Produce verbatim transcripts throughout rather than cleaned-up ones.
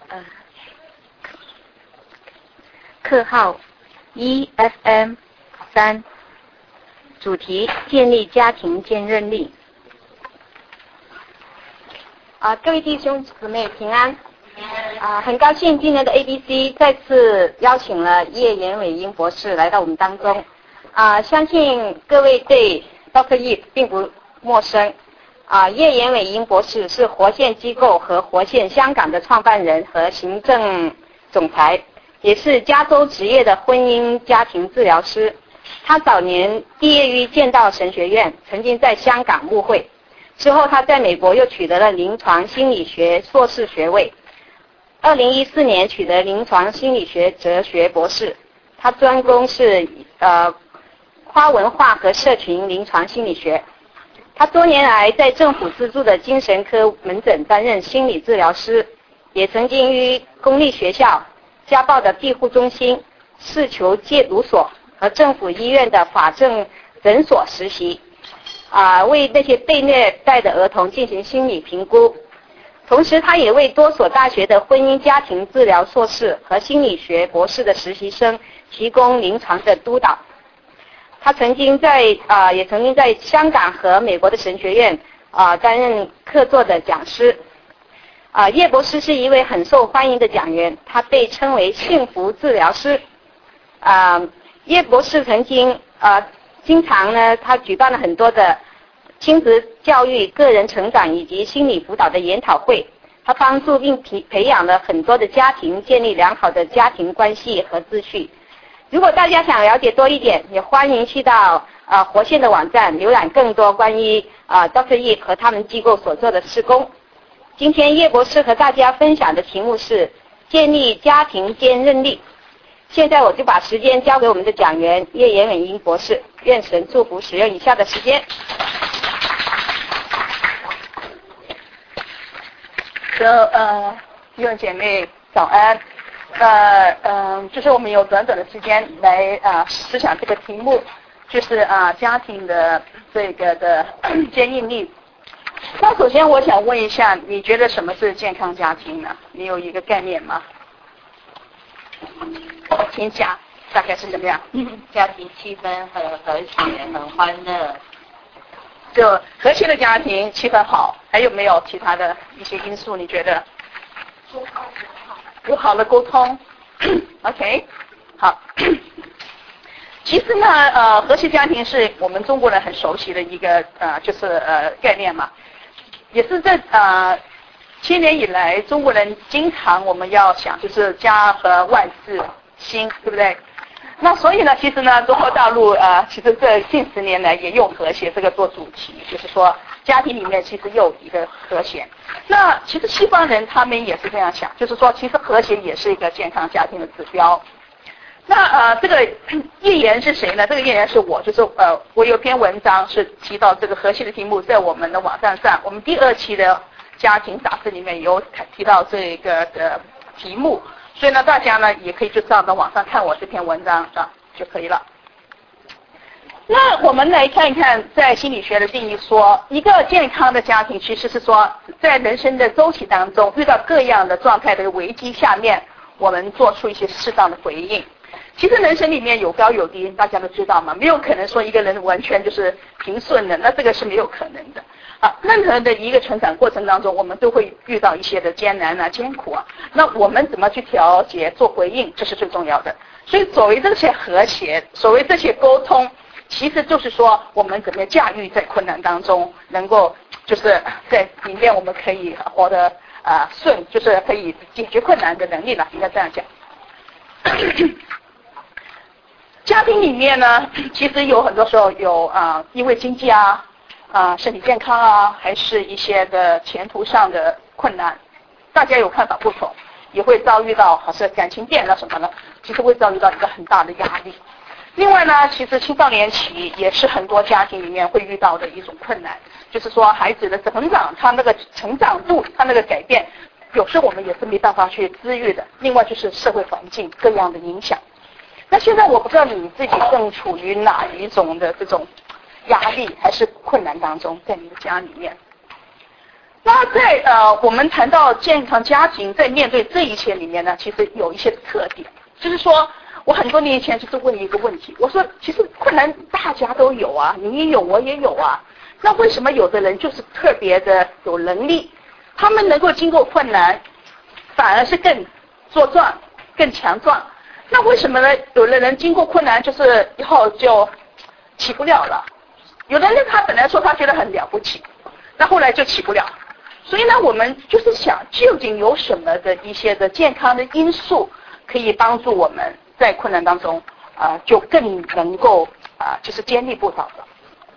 呃，课号 E F M 三，主题建立家庭坚韧力。啊，各位弟兄姊妹平安。啊，很高兴今年的 A B C 再次邀请了叶延伟英博士来到我们当中。啊，相信各位对 Doctor Yip 并不陌生。啊，叶延伟英博士是活线机构和活线香港的创办人和行政总裁，也是加州职业的婚姻家庭治疗师。他早年毕业于剑道神学院，曾经在香港牧会，之后他在美国又取得了临床心理学硕士学位。二零一四年取得临床心理学哲学博士，他专攻是呃跨文化和社群临床心理学。他多年来在政府资助的精神科门诊担任心理治疗师，也曾经于公立学校、家暴的庇护中心、视囚戒毒所和政府医院的法政诊所实习，啊，为那些被虐待的儿童进行心理评估。同时，他也为多所大学的婚姻家庭治疗硕士和心理学博士的实习生提供临床的督导。他曾经在啊、呃，也曾经在香港和美国的神学院啊、呃、担任客座的讲师。啊、呃，叶博士是一位很受欢迎的讲员，他被称为幸福治疗师。啊、呃，叶博士曾经啊、呃，经常呢，他举办了很多的亲子教育、个人成长以及心理辅导的研讨会。他帮助并培培养了很多的家庭建立良好的家庭关系和秩序。如果大家想了解多一点，也欢迎去到呃活线的网站浏览更多关于啊、呃、Doctor Yip 和他们机构所做的事工。今天叶博士和大家分享的题目是建立家庭坚韧力。现在我就把时间交给我们的讲员叶延伟英博士，愿神祝福使用以下的时间。 的呃弟兄姐妹早安。呃嗯，就是我们有短短的时间来啊、呃、思想这个题目，就是啊、呃、家庭的这个的坚韧力。那首先我想问一下，你觉得什么是健康家庭呢？你有一个概念吗？请讲，大概是怎么样？ 家庭气氛很和谐，很欢乐。 就和谐的家庭气氛好，还有没有其他的一些因素？你觉得？有好的沟通 ，OK， 好。其实呢，呃，和谐家庭是我们中国人很熟悉的一个呃，就是呃概念嘛，也是这呃千年以来中国人经常我们要想就是家和万事兴，对不对？那所以呢，其实呢，中国大陆呃，其实这近十年来也用和谐这个做主题，就是说家庭里面其实又有一个和谐。那其实西方人他们也是这样想，就是说其实和谐也是一个健康家庭的指标。那呃，这个叶言是谁呢？这个叶言是我，就是呃，我有篇文章是提到这个和谐的题目，在我们的网站上，我们第二期的家庭杂志里面有提到这个的题目，所以呢，大家呢也可以就上到网上看我这篇文章啊就可以了。那我们来看一看，在心理学的定义说，一个健康的家庭其实是说，在人生的周期当中，遇到各样的状态的危机下面，我们做出一些适当的回应。其实人生里面有高有低，大家都知道嘛，没有可能说一个人完全就是平顺的，那这个是没有可能的。啊，任何的一个成长过程当中，我们都会遇到一些的艰难啊、艰苦啊，那我们怎么去调节、做回应，这是最重要的。所以所谓这些和谐，所谓这些沟通，其实就是说我们怎么样驾驭在困难当中，能够就是在里面我们可以活得啊、呃、顺，就是可以解决困难的能力了，应该这样讲。家庭里面呢，其实有很多时候有啊、呃，因为经济啊、啊、呃、身体健康啊，还是一些的前途上的困难，大家有看法不同，也会遭遇到好像感情变了什么的，其实会遭遇到一个很大的压力。另外呢，其实青少年期也是很多家庭里面会遇到的一种困难，就是说孩子的成长，他那个成长度，他那个改变，有时候我们也是没办法去治愈的。另外就是社会环境各样的影响。那现在我不知道你自己正处于哪一种的这种压力还是困难当中，在你的家里面。 那在呃，我们谈到健康家庭在面对这一切里面呢，其实有一些特点，就是说我很多年以前就是问一个问题，我说其实困难大家都有啊，你也有我也有啊，那为什么有的人就是特别的有能力，他们能够经过困难反而是更茁壮更强壮，那为什么呢？有的人经过困难就是以后就起不了了，有的人他本来说他觉得很了不起，那后来就起不了。所以呢，我们就是想究竟有什么的一些的健康的因素可以帮助我们在困难当中啊、呃，就更能够啊、呃，就是坚立不倒的。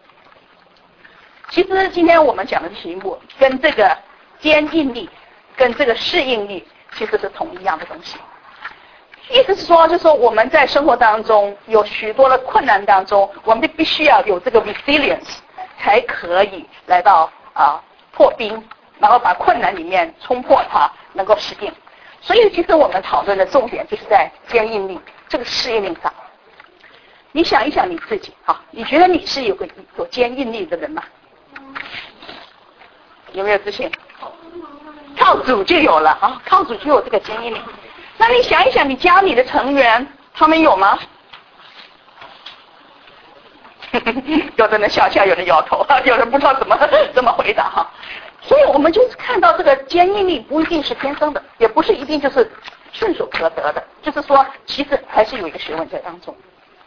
其实今天我们讲的题目跟这个坚硬力跟这个适应力其实是同一样的东西。意思是说，就是说我们在生活当中有许多的困难当中，我们必须要有这个 resilience 才可以来到啊、呃、破冰。然后把困难里面冲破它，能够适应。所以其实我们讨论的重点就是在坚硬力这个适应力上。你想一想你自己啊，你觉得你是有个有坚硬力的人吗？有没有自信？靠主就有了啊，靠主就有这个坚硬力。那你想一想你家里的成员，他们有吗？有的人笑笑，有人摇头，有人不知道怎么怎么回答哈。所以我们就是看到这个坚硬力不一定是天生的，也不是一定就是顺手可得的，就是说其实还是有一个学问在当中。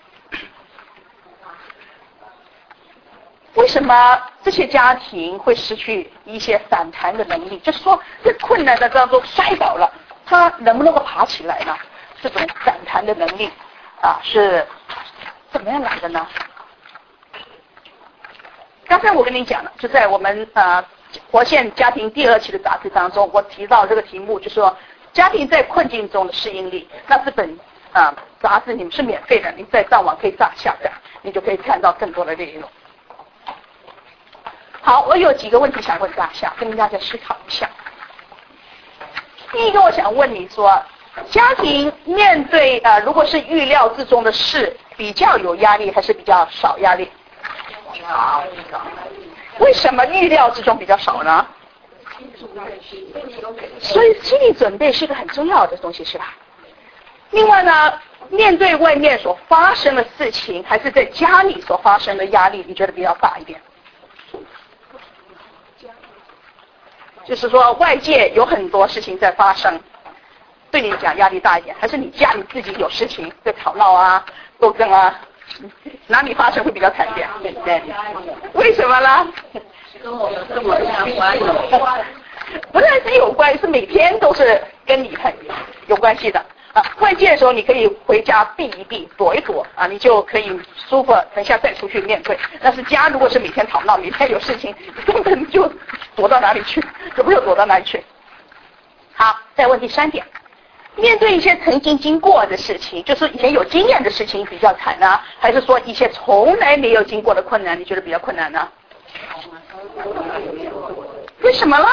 为什么这些家庭会失去一些反弹的能力？就是说在困难的当中摔倒了，他能不能够爬起来呢？这种反弹的能力啊是怎么样来的呢？刚才我跟你讲了，就在我们啊活现家庭第二期的杂志当中，我提到这个题目，就是说家庭在困境中的适应力。那这本啊杂志你们是免费的，你在上网可以上下载，你就可以看到更多的内容。好，我有几个问题想问大家，跟大家思考一下。第一个，我想问你说，家庭面对啊、呃，如果是预料之中的事，比较有压力还是比较少压力？为什么预料之中比较少呢？所以心理准备是个很重要的东西，是吧？另外呢，面对外面所发生的事情，还是在家里所发生的压力，你觉得比较大一点？就是说外界有很多事情在发生，对你讲压力大一点，还是你家里自己有事情在吵闹啊、斗争啊？哪里发生会比较惨点？对，为什么呢？ 跟我有这么相关有关， 不但是有关，是每天都是跟你很有关系的啊。外界的时候你可以回家避一避、躲一躲啊，你就可以舒服，等下再出去面对。但是家如果是每天吵闹，每天有事情，根本就躲到哪里去，就没有躲到哪里去。好，再问第三点。面对一些曾经经过的事情，就是以前有经验的事情比较惨呢，还是说一些从来没有经过的困难，你觉得比较困难呢？为什么呢？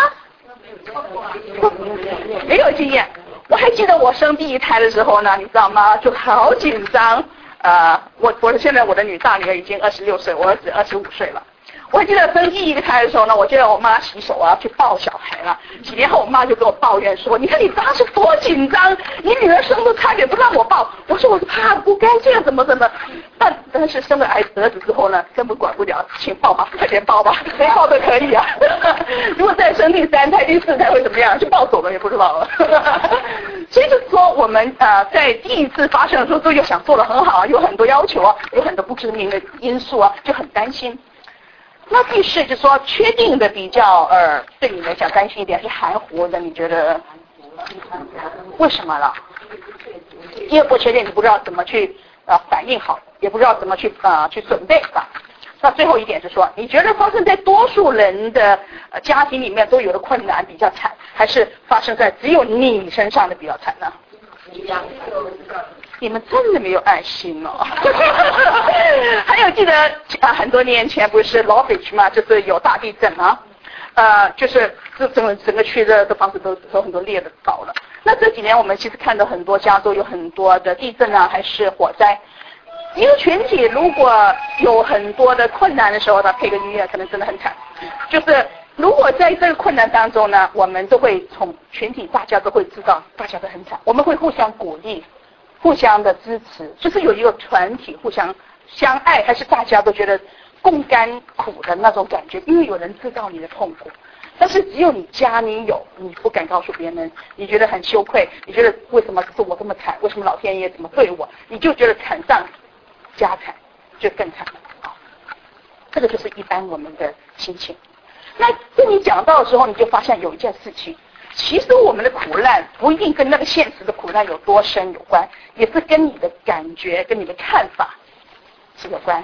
没有经验。我还记得我生第一胎的时候呢，你知道吗？就好紧张。呃，我我现在我的女大女儿已经二十六岁，我儿子二十五岁了。我还记得生第一个胎的时候呢，我就让我妈洗手啊，去抱小孩了。几年后，我妈就跟我抱怨说：“你看你当时多紧张，你女儿生都差点不让我抱。”我说：“我怕不干净，怎么怎么。”但但是生了儿子之后呢，根本管不了，请抱吧，快点抱吧，谁抱都可以啊。如果再生第三胎、第四胎会怎么样？就抱走了也不知道了。所以就是说，我们呃在第一次发生的时候，都有想做得很好，有很多要求啊，有很多不知名的因素啊，就很担心。那第四就是说，确定的比较呃，对你来讲担心一点是含糊的，你觉得为什么了？因为不确定，你不知道怎么去呃反应好，也不知道怎么去啊、呃、去准备吧。那最后一点是说，你觉得发生在多数人的呃家庭里面都有的困难比较惨，还是发生在只有你身上的比较惨呢？你们真的没有爱心哦！还有记得啊，很多年前不是 Lovitch 嘛，就是有大地震啊，呃，就是这整个整个区的的房子都都很多裂的倒了。那这几年我们其实看到很多加州有很多的地震啊，还是火灾。一个群体如果有很多的困难的时候呢，配个音乐可能真的很惨。就是如果在这个困难当中呢，我们都会从群体，大家都会知道，大家都很惨，我们会互相鼓励，互相的支持，就是有一个团体互相相爱，还是大家都觉得共甘苦的那种感觉，因为有人知道你的痛苦。但是只有你家你有，你不敢告诉别人，你觉得很羞愧，你觉得为什么是我这么惨，为什么老天爷怎么对我，你就觉得惨上加惨，就更惨了啊！这个就是一般我们的心情。那跟你讲到的时候，你就发现有一件事情，其实我们的苦难不一定跟那个现实的苦难有多深有关，也是跟你的感觉、跟你的看法是有关。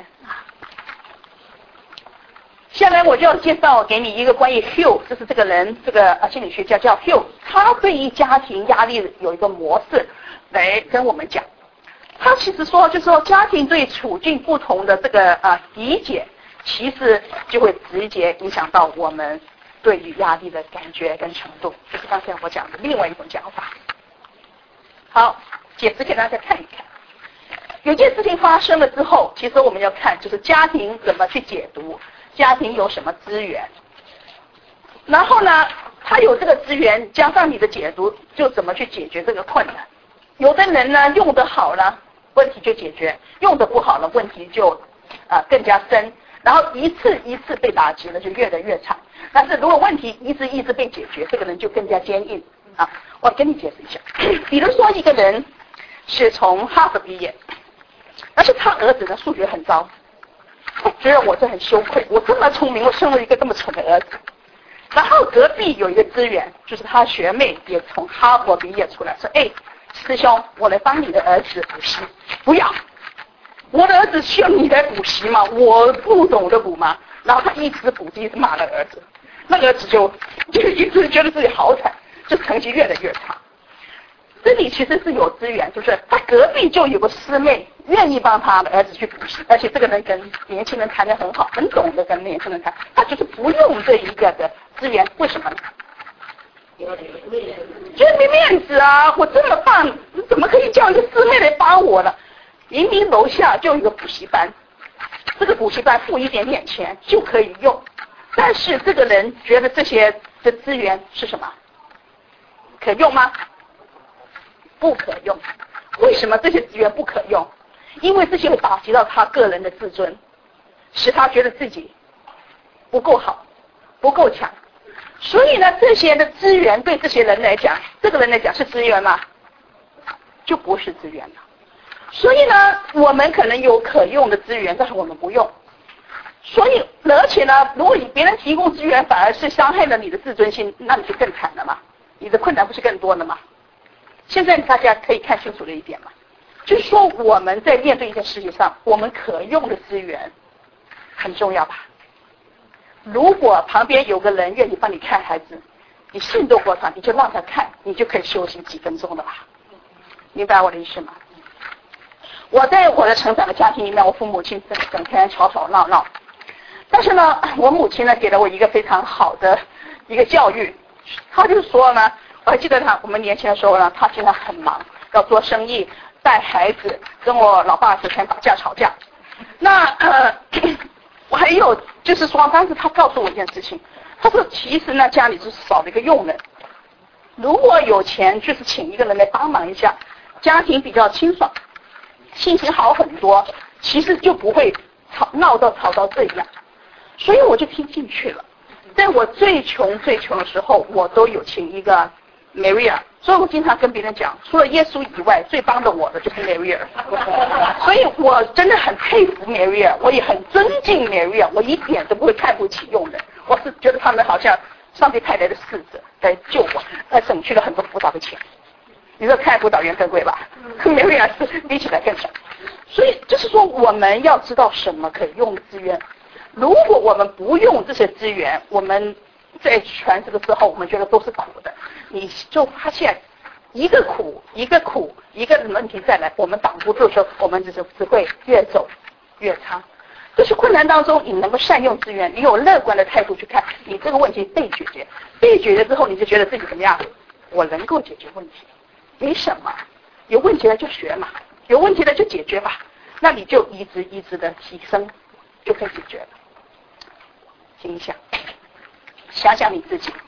下来我就要介绍给你一个关于 Hill， 就是这个人，这个呃心理学家叫 Hill， 他对于家庭压力有一个模式来跟我们讲。他其实说，就是说家庭对处境不同的这个啊、呃、理解，其实就会直接影响到我们对于压力的感觉跟程度，就是刚才我讲的另外一种讲法。好，解释给大家看一看。有件事情发生了之后，其实我们要看就是家庭怎么去解读。家庭有什么资源，然后呢，他有这个资源，加上你的解读，就怎么去解决这个困难。有的人呢用得好了，问题就解决；用得不好了，问题就啊、呃、更加深。然后一次一次被打击了，就越来越长。但是如果问题一直一直被解决，这个人就更加坚硬啊。我跟你解释一下，比如说一个人是从哈佛毕业，但是他儿子的数学很糟。他觉得我这很羞愧，我这么聪明，我生了一个这么蠢的儿子。然后隔壁有一个资源，就是他学妹也从哈佛毕业出来，说：“哎，师兄，我来帮你的儿子补习。”不要，我的儿子需要你来补习吗？我不懂得补吗？然后他一直补习，一直骂那个儿子，那个儿子就就一直觉得自己好惨，就成绩越来越差。这里其实是有资源，就是他隔壁就有个师妹愿意帮他的儿子去补习，而且这个人跟年轻人谈得很好，很懂得跟年轻人谈，他就是不用这一个的资源，为什么呢？就是没面子啊！我这么棒，怎么可以叫一个师妹来帮我呢？明明楼下就有一个补习班，这个补习班付一点点钱就可以用，但是这个人觉得这些的资源是什么？可用吗？不可用。为什么这些资源不可用？因为这些会打击到他个人的自尊，使他觉得自己不够好，不够强。所以呢，这些的资源对这些人来讲，这个人来讲是资源吗？就不是资源了。所以呢，我们可能有可用的资源，但是我们不用。所以，而且呢，如果你别人提供资源反而是伤害了你的自尊心，那你就更惨了嘛，你的困难不是更多了吗？现在大家可以看清楚了一点嘛，就是说我们在面对一件事情上，我们可用的资源很重要吧。如果旁边有个人愿意帮你看孩子，你信得过他，你就让他看，你就可以休息几分钟了吧。明白我的意思吗？我在我的成长的家庭里面，我父母亲整整天吵吵闹闹，但是呢，我母亲呢给了我一个非常好的一个教育，她就说呢，我还记得他，我们年轻的时候呢，他经常很忙，要做生意、带孩子，跟我老爸之前打架吵架。那呃，我还有就是说，当时他告诉我一件事情，他说其实呢家里就是少了一个佣人，如果有钱就是请一个人来帮忙一下，家庭比较清爽，心情好很多，其实就不会吵闹到吵到这样。所以我就听进去了。在我最穷最穷的时候，我都有请一个 Maria， 所以我经常跟别人讲，除了耶稣以外，最帮的我的就是 Maria。所以我真的很佩服 Maria， 我也很尊敬 Maria， 我一点都不会看不起佣人，我是觉得他们好像上帝派来的使者来救我，还省去了很多辅导的钱。你说看辅导员更贵吧？Maria是比起来更少。所以就是说，我们要知道什么可以用的资源。如果我们不用这些资源，我们在传这个之后，我们觉得都是苦的，你就发现一个苦一个苦一个问题再来，我们挡不住的时候，我们只是只会越走越差。这是困难当中，你能够善用资源，你有乐观的态度去看，你这个问题被解决，被解决之后，你就觉得自己怎么样？我能够解决问题，没什么，有问题了就学嘛，有问题了就解决吧，那你就一直一直的提升，就可以解决了。听一下。 想想你自己，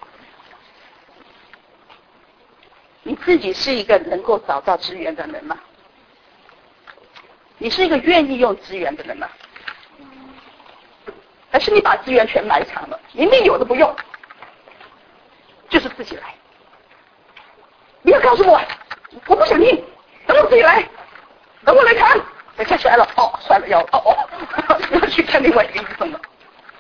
你自己是一个能够找到资源的人吗？你是一个愿意用资源的人吗？还是你把资源全埋藏了，明明有的不用，就是自己来。不要告诉我，我不想听，等我自己来，等我来看。等下摔了，哦，摔了腰，哦哦，要去看另外一个医生了。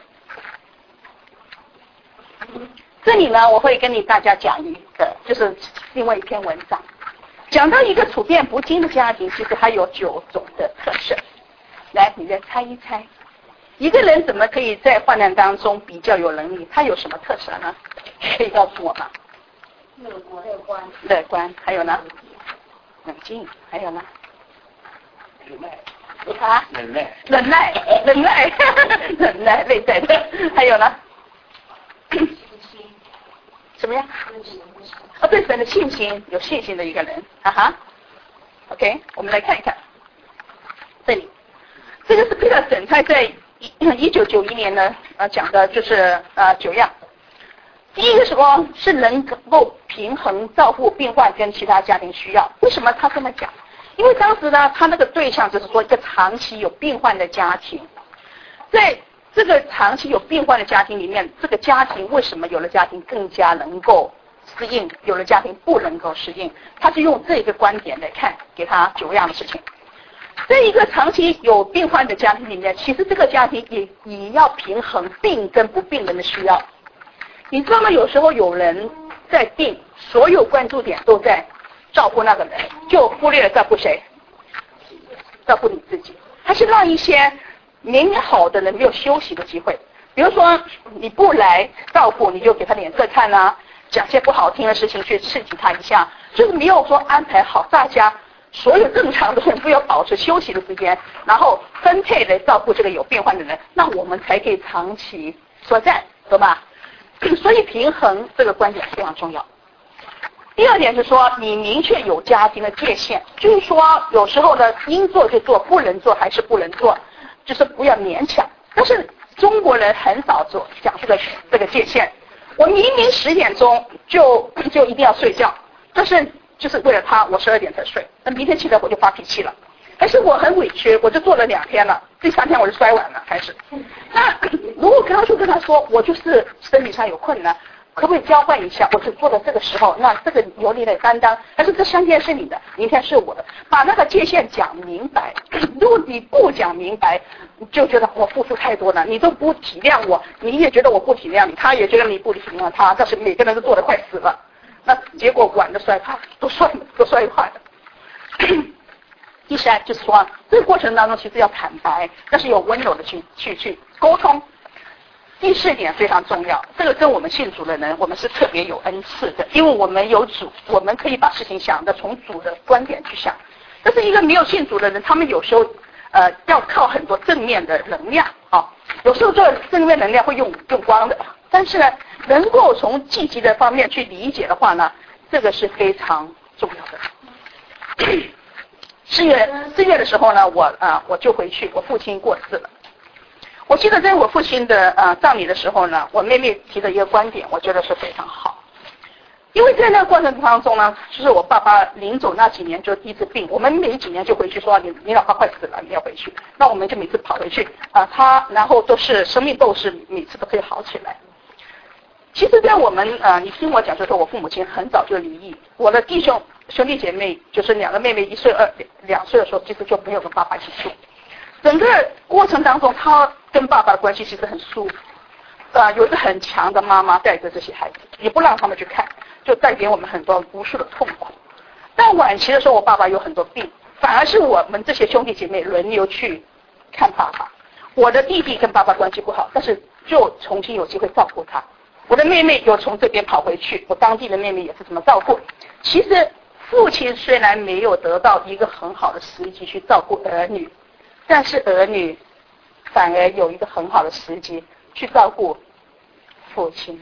这里呢，我会跟你大家讲一个，就是另外一篇文章，讲到一个处变不惊的家庭，其实它有九种的特色。来，你再猜一猜，一个人怎么可以在患难当中比较有能力？他有什么特色呢？可以告诉我吗？ 乐观，乐观， 乐观，还有呢？冷静，还有呢？ 忍耐， 啊？ 忍耐， 忍耐，忍耐，忍耐，内在的，还有呢？什么呀？哦，对神的信心，有信心的一个人，哈哈。OK， 我们来看一看，这里，这个是彼得沈泰在一九九一年呢，呃，讲的就是呃九样。第一个说是能够平衡照顾病患跟其他家庭需要，为什么他这么讲？因为当时呢，他那个对象就是说一个长期有病患的家庭，在这个长期有病患的家庭里面，这个家庭为什么有的家庭更加能够适应，有的家庭不能够适应？他是用这个观点来看，给他九样的事情。在一个长期有病患的家庭里面，其实这个家庭也也要平衡病跟不病人的需要。你知道吗？有时候有人在病，所有关注点都在照顾那个人，就忽略了照顾谁？照顾你自己，还是让一些明明好的人没有休息的机会。比如说你不来照顾，你就给他脸色看啊，讲些不好听的事情去刺激他一下，就是没有说安排好大家所有正常的人都要保持休息的时间，然后分配来照顾这个有病患的人，那我们才可以长期作战，懂吗？所以平衡这个观点非常重要。第二点是说，你明确有家庭的界限，就是说有时候呢，应做就做，不能做还是不能做，就是不要勉强。但是中国人很少做讲这个这个界限。我明明十点钟就就一定要睡觉，但是就是为了他，我十二点才睡，那明天起来我就发脾气了。还是我很委屈，我就做了两天了，第三天我就摔碗了，开始。那如果刚刚就跟他说，我就是身体上有困难，可不可以交换一下？我只做到这个时候，那这个由你来担当，但是这三天是你的，明天是我的，把那个界限讲明白。如果你不讲明白，就觉得我付出太多了，你都不体谅我，你也觉得我不体谅你，他也觉得你不体谅他，但是每个人都做得快死了，那结果碗都摔塌，都摔都摔坏了。第三就是说，这个过程当中其实要坦白，但是有温柔的去去去沟通。第四点非常重要，这个跟我们信主的人，我们是特别有恩赐的，因为我们有主，我们可以把事情想的从主的观点去想。但是一个没有信主的人，他们有时候呃要靠很多正面的能量啊、哦，有时候这正面能量会用用光的，但是呢，能够从积极的方面去理解的话呢，这个是非常重要的。四月四月的时候呢，我啊、呃、我就回去，我父亲过世了。我记得在我父亲的呃葬礼的时候呢，我妹妹提的一个观点，我觉得是非常好。因为在那个过程当中呢，就是我爸爸临走那几年就第一次病，我们每几年就回去说你你老爸快死了，你要回去，那我们就每次跑回去啊、呃，他然后都是生命斗士，每次都可以好起来。其实，在我们呃，你听我讲，就是说我父母亲很早就离异，我的弟兄兄弟姐妹就是两个妹妹，一岁二两岁的时候，其实就没有跟爸爸一起住。整个过程当中，他跟爸爸的关系其实很舒服，呃，有一个很强的妈妈带着这些孩子，也不让他们去看，就带给我们很多无数的痛苦。但晚期的时候，我爸爸有很多病，反而是我们这些兄弟姐妹轮流去看爸爸。我的弟弟跟爸爸关系不好，但是就重新有机会照顾他。我的妹妹又从这边跑回去，我当地的妹妹也是这么照顾。其实父亲虽然没有得到一个很好的时机去照顾儿女，但是儿女反而有一个很好的时机去照顾父亲。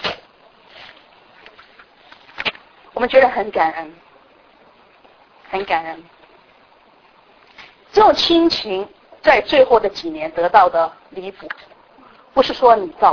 我们觉得很感恩，很感恩。这种亲情在最后的几年得到的弥补，不是说你照顾我，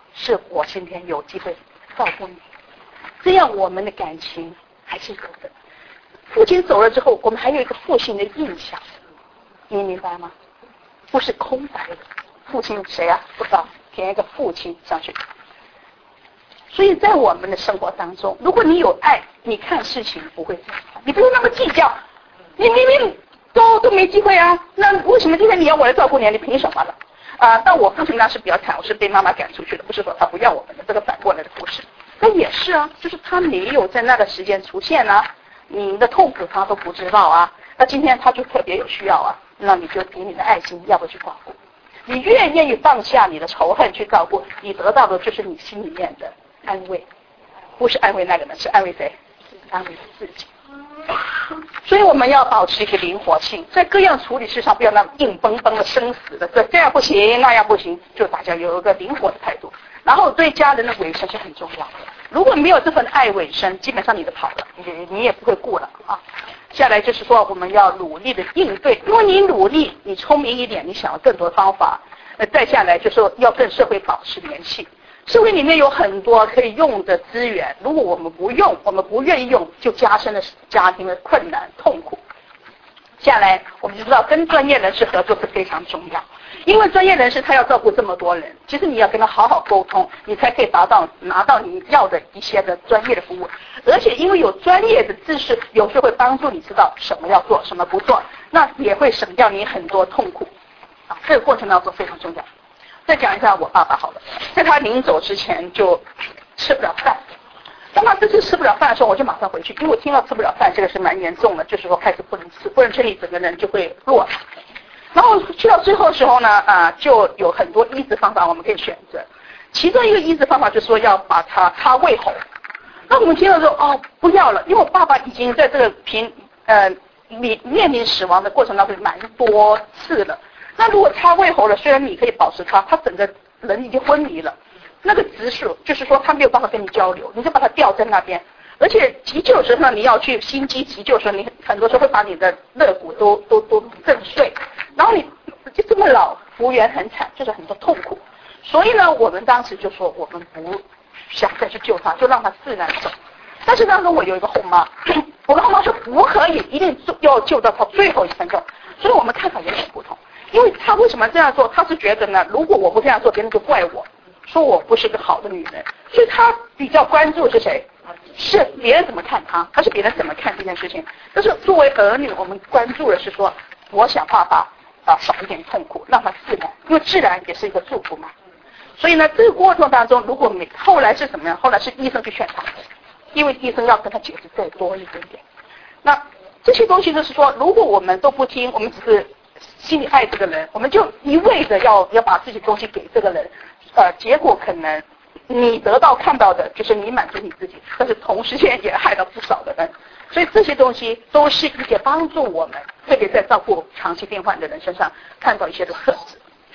是我今天有机会照顾你，这样我们的感情还是有的。父亲走了之后，我们还有一个父亲的印象，你明白吗？不是空白的。父亲谁啊？不知道，填一个父亲上去。所以在我们的生活当中，如果你有爱，你看事情不会这样，你不用那么计较。你明明都都没机会啊，那为什么今天你要我来照顾你？你凭什么了？啊、呃，但我父亲当时比较惨，我是被妈妈赶出去的，不是说他不要我们的，这个反过来的故事。那也是啊，就是他没有在那个时间出现啊，你的痛苦他都不知道啊。那今天他就特别有需要啊，那你就给你的爱心，要不去照顾。你越愿意放下你的仇恨去照顾，你得到的就是你心里面的安慰，不是安慰那个人，是安慰谁？安慰自己。所以我们要保持一个灵活性，在各样处理事上不要那么硬绷绷的生死的，这这样不行那样不行，就大家有一个灵活的态度。然后对家人的委身是很重要的，如果没有这份爱委身，基本上你就跑了，你你也不会顾了啊。下来就是说我们要努力的应对，因为你努力，你聪明一点，你想要更多方法。那再下来就是说要跟社会保持联系，社会里面有很多可以用的资源，如果我们不用，我们不愿意用，就加深了家庭的困难痛苦。下来我们就知道跟专业人士合作是非常重要，因为专业人士他要照顾这么多人，其实你要跟他好好沟通，你才可以达到拿到你要的一些的专业的服务。而且因为有专业的知识，有时候会帮助你知道什么要做什么不做，那也会省掉你很多痛苦啊，这个过程当中非常重要。再讲一下我爸爸好了，在他临走之前就吃不了饭，当他这次吃不了饭的时候，我就马上回去，因为我听到吃不了饭这个是蛮严重的，就是说开始不能吃，不能吃你整个人就会弱。然后去到最后的时候呢，啊，就有很多医治方法我们可以选择，其中一个医治方法就是说要把它插胃喉。那我们听到说哦不要了，因为我爸爸已经在这个平呃面面临死亡的过程当中蛮多次了。那如果插胃喉了，虽然你可以保持它，他整个人已经昏迷了，那个指数就是说他没有办法跟你交流，你就把它吊在那边。而且急救的时候呢，你要去心肌急救的时候，你很多时候会把你的肋骨都都都震碎，然后你就这么老，服务员很惨，就是很多痛苦。所以呢，我们当时就说我们不想再去救他，就让他自然走。但是当时我有一个后妈，我的后妈说不可以，一定要救到他最后一分钟。所以我们看法有点不同，因为他为什么这样做？他是觉得呢，如果我不这样做，别人就怪我，说我不是个好的女人。所以他比较关注是谁？是别人怎么看他，他是别人怎么看这件事情。但是作为儿女，我们关注的是说，我想爸爸啊少一点痛苦，让他自然，因为自然也是一个祝福嘛。所以呢，这个过程当中，如果没后来是怎么样？后来是医生去劝他，因为医生要跟他解释再多一点点。那这些东西就是说，如果我们都不听，我们只是心里爱这个人，我们就一味的要要把自己东西给这个人，呃，结果可能你得到看到的就是你满足你自己，但是同时间也害到不少的人。所以这些东西都是一些帮助我们，特别在照顾长期病患的人身上看到一些的特质。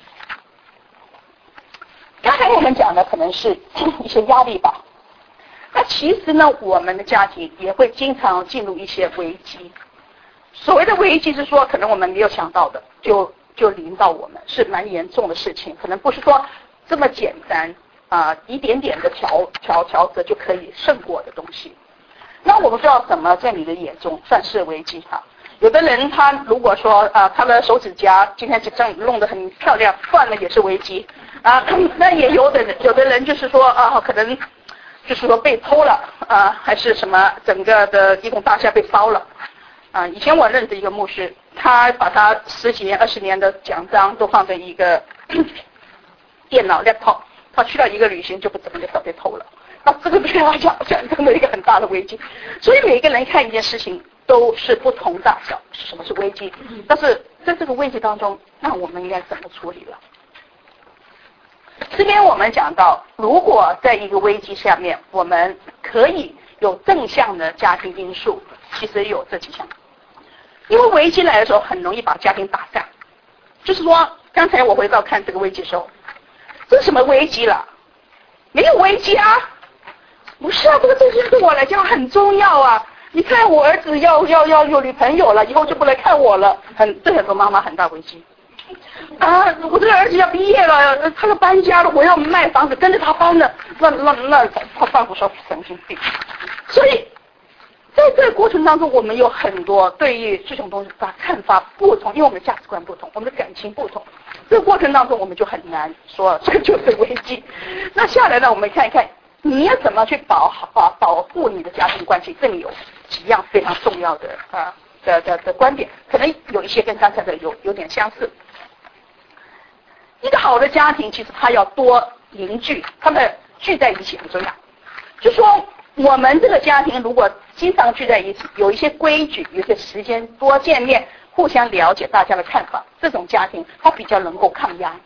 刚才我们讲的可能是一些压力吧，那其实呢，我们的家庭也会经常进入一些危机。所谓的危机是说，可能我们没有想到的，就就临到我们，是蛮严重的事情，可能不是说这么简单啊、呃，一点点的调调调则就可以胜过的东西。那我不知道什么在你的眼中算是危机哈？有的人他如果说啊、呃，他的手指甲今天指甲弄得很漂亮，断了也是危机啊。那也有的人，有的人就是说啊，可能就是说被偷了啊，还是什么整个的一栋大厦被烧了啊。以前我认识一个牧师，他把他十几年、二十年的奖章都放在一个电脑 laptop， 他去到一个旅行就不怎么就被偷了。那这个对他讲讲真的一个很大的危机。所以每个人看一件事情都是不同大小，什么是危机？但是在这个危机当中，那我们应该怎么处理了？这边我们讲到，如果在一个危机下面，我们可以有正向的家庭因素，其实有这几项。因为危机来的时候，很容易把家庭打散。就是说，刚才我回到看这个危机的时候，这是什么危机了？没有危机啊！不是啊，这个东西对我来讲很重要啊！你看我儿子要要要有女朋友了，以后就不来看我了，很对很多妈妈很大危机。 啊，我这个儿子要毕业了，他要搬家了，我要卖房子，跟着他搬的，那那那他丈夫说神经病。所以在这个过程当中，我们有很多对于这种东西的看法不同，因为我们的价值观不同，我们的感情不同。这个过程当中，我们就很难说这个就是危机。那下来呢，我们看一看你要怎么去保好保护你的家庭关系，这里有几样非常重要的啊的的的观点，可能有一些跟刚才的有有点相似。一个好的家庭，其实它要多凝聚，他们聚在一起很重要。就说我们这个家庭如果经常聚在一起，有一些规矩，有一些时间多见面，互相了解大家的看法，这种家庭它比较能够抗压。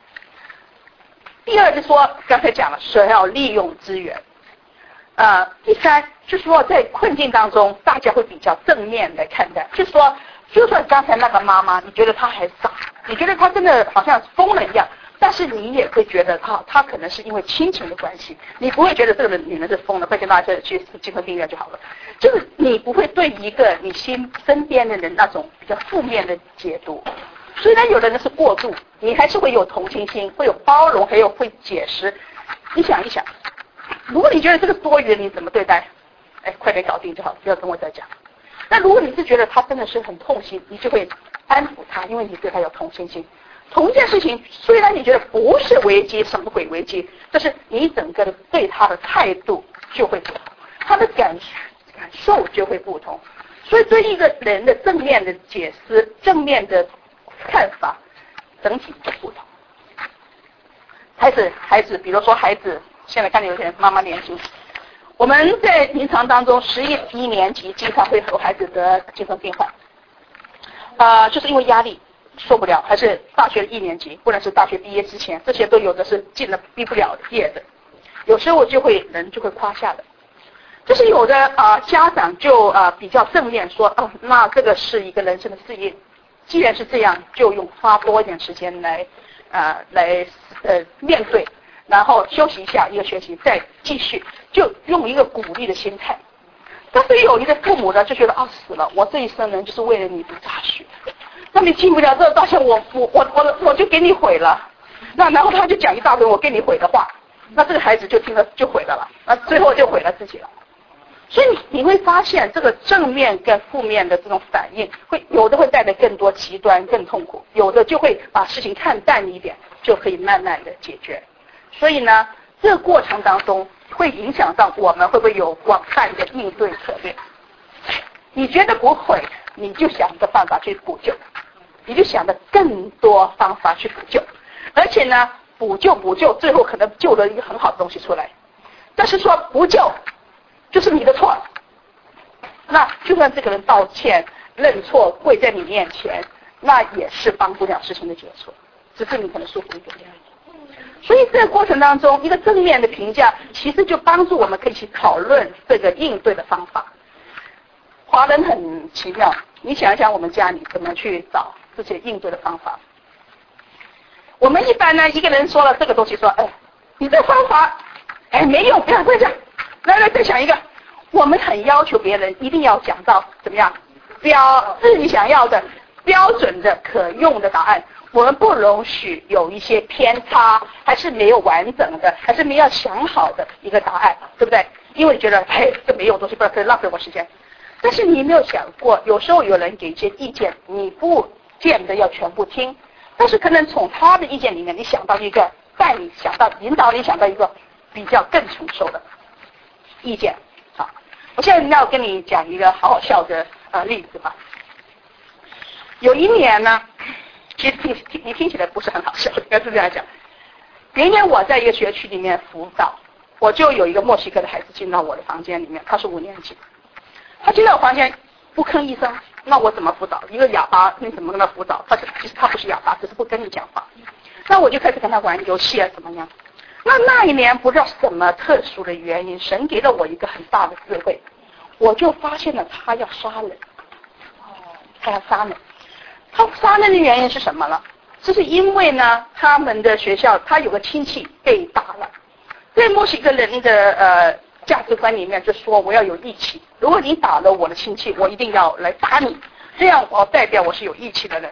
第二就是说，刚才讲了，是要利用资源。呃，第三就是说，在困境当中，大家会比较正面来看待。就是说，就算刚才那个妈妈，你觉得她还傻，你觉得她真的好像疯了一样，但是你也会觉得她，她可能是因为亲情的关系，你不会觉得这个女人是疯了，快跟大家去精神病院就好了。就是你不会对一个你心身边的人那种比较负面的解读。虽然有的人是过度，你还是会有同情心，会有包容，还有会解释。你想一想，如果你觉得这个多余，你怎么对待？哎，快点搞定就好，不要跟我再讲。那如果你是觉得他真的是很痛心，你就会安抚他，因为你对他有同情心。同一件事情，虽然你觉得不是危机，什么鬼危机，但是你整个的对他的态度就会不同，他的感感受就会不同。所以对一个人的正面的解释、正面的看法，整体就不同。孩子，孩子，比如说孩子，现在看见有些妈妈年轻，我们在临床当中，十一一年级经常会有孩子得精神病患，啊、呃，就是因为压力受不了，还是大学一年级，或者是大学毕业之前，这些都有的是进了毕不了业的，有时候就会人就会垮下的。就是有的啊、呃、家长就啊、呃、比较正面说，哦，那这个是一个人生的事业，既然是这样，就用花多一点时间来啊、呃、来呃面对。然后休息一下，一个学期再继续，就用一个鼓励的心态。但是有一个父母呢，就觉得啊死了，我这一生人就是为了你读大学，那你进不了这个大学，我我我我我就给你毁了。那然后他就讲一大堆我给你毁的话，那这个孩子就听了就毁了了，那最后就毁了自己了。所以你你会发现，这个正面跟负面的这种反应，会有的会带来更多极端、更痛苦，有的就会把事情看淡一点，就可以慢慢的解决。所以呢，这个过程当中会影响到我们会不会有广泛的应对策略。你觉得不会，你就想个办法去补救，你就想的更多方法去补救，而且呢，补救补救，最后可能救了一个很好的东西出来。但是说不救，就是你的错，那就算这个人道歉、认错、跪在你面前，那也是帮不了事情的结束，只是你可能舒服一点点而已。所以这个过程当中，一个正面的评价，其实就帮助我们可以去讨论这个应对的方法。华人很奇妙，你想一想，我们家里怎么去找这些应对的方法？我们一般呢，一个人说了这个东西，说，哎，你这方法，哎，没用，不要不要讲，来来，再想一个。我们很要求别人一定要讲到怎么样，标自己想要的标准的可用的答案。我们不容许有一些偏差，还是没有完整的，还是没有想好的一个答案，对不对？因为你觉得，嘿，这没有东西，不可以浪费我时间。但是你有没有想过，有时候有人给一些意见，你不见得要全部听，但是可能从他的意见里面，你想到一个带你想到引导你想到一个比较更成熟的意见。好，我现在要跟你讲一个好好笑的呃例子吧。有一年呢。其实听听你听起来不是很好笑，应该是这样讲。有一年我在一个学区里面辅导，我就有一个墨西哥的孩子进到我的房间里面，他是五年级，他进到我房间不吭一声，那我怎么辅导？一个哑巴你怎么跟他辅导？他是其实他不是哑巴，只是不跟你讲话。那我就开始跟他玩游戏啊，怎么样？那那一年不知道什么特殊的原因，神给了我一个很大的智慧，我就发现了他要杀人，他要杀人。他杀人的原因是什么了？就是因为呢，他们的学校他有个亲戚被打了，在墨西哥人的呃价值观里面就说我要有义气，如果你打了我的亲戚，我一定要来打你，这样我代表我是有义气的人。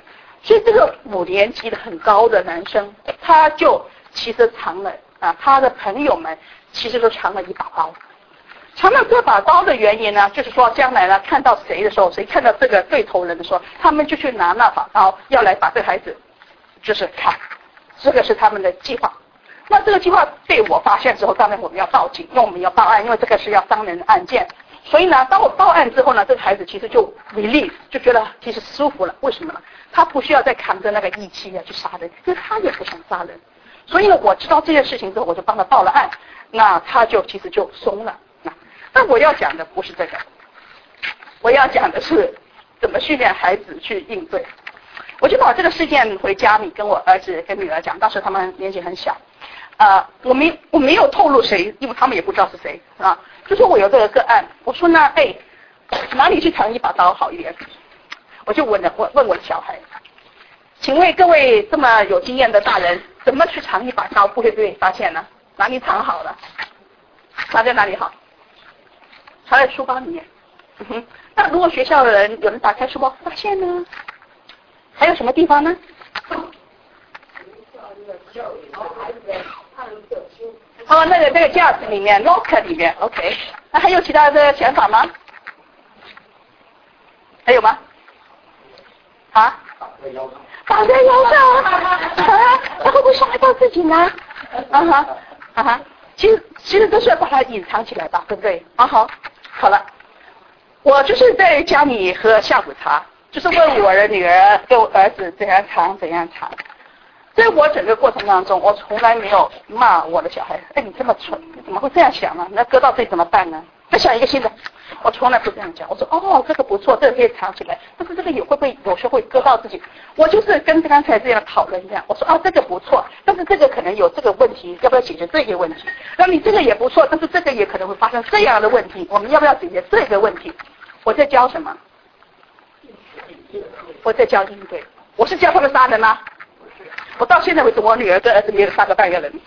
所以这个五年级的很高的男生，他就其实藏了啊，他的朋友们其实都藏了一把刀。藏了这把刀的原因呢，就是说将来呢看到谁的时候，谁看到这个对头人的时候，他们就去拿那把刀要来把这个孩子就是砍，这个是他们的计划。那这个计划被我发现之后，当然我们要报警，因为我们要报案，因为这个是要伤人的案件。所以呢，当我报案之后呢，这个孩子其实就 relief 就觉得其实舒服了。为什么呢？他不需要再扛着那个义气啊去杀人，因为他也不想杀人。所以呢，我知道这件事情之后，我就帮他报了案，那他就其实就松了。那但我要讲的不是这个，我要讲的是怎么训练孩子去应对。我就把这个事件回家里跟我儿子跟女儿讲，当时他们年纪很小，呃，我没我没有透露谁，因为他们也不知道是谁啊。就说我有这个个案，我说呢，哎，哪里去藏一把刀好一点？我就问了，我问我的小孩，请问各位这么有经验的大人，怎么去藏一把刀不会被发现呢？哪里藏好了？藏在哪里好？藏在书包里面。嗯哼，那如果学校的人有人打开书包发现呢？还有什么地方呢？哦，那个那个架子里面 ，locker 里面 ，OK。那还有其他的想法吗？还有吗？啊？绑在腰上啊？那会不会伤害到自己呢？啊哈啊哈，其实其实都是要把它隐藏起来吧，对不对？啊好，好了，我就是在家里喝下午茶。就是问我的女儿跟我儿子怎样藏怎样藏，在我整个过程当中，我从来没有骂我的小孩，哎，你这么蠢，你怎么会这样想呢？那割到这里怎么办呢？再想一个新的，我从来不这样讲。我说哦，这个不错，这个可以藏起来，但是这个也会不会有时候会割到自己？我就是跟刚才这样讨论一样，我说哦，这个不错，但是这个可能有这个问题，要不要解决这个问题？那你这个也不错，但是这个也可能会发生这样的问题，我们要不要解决这个问题？我在教什么？我在教应对，我是教他们杀人吗？我到现在为止，我女儿跟儿子没有杀过半个人。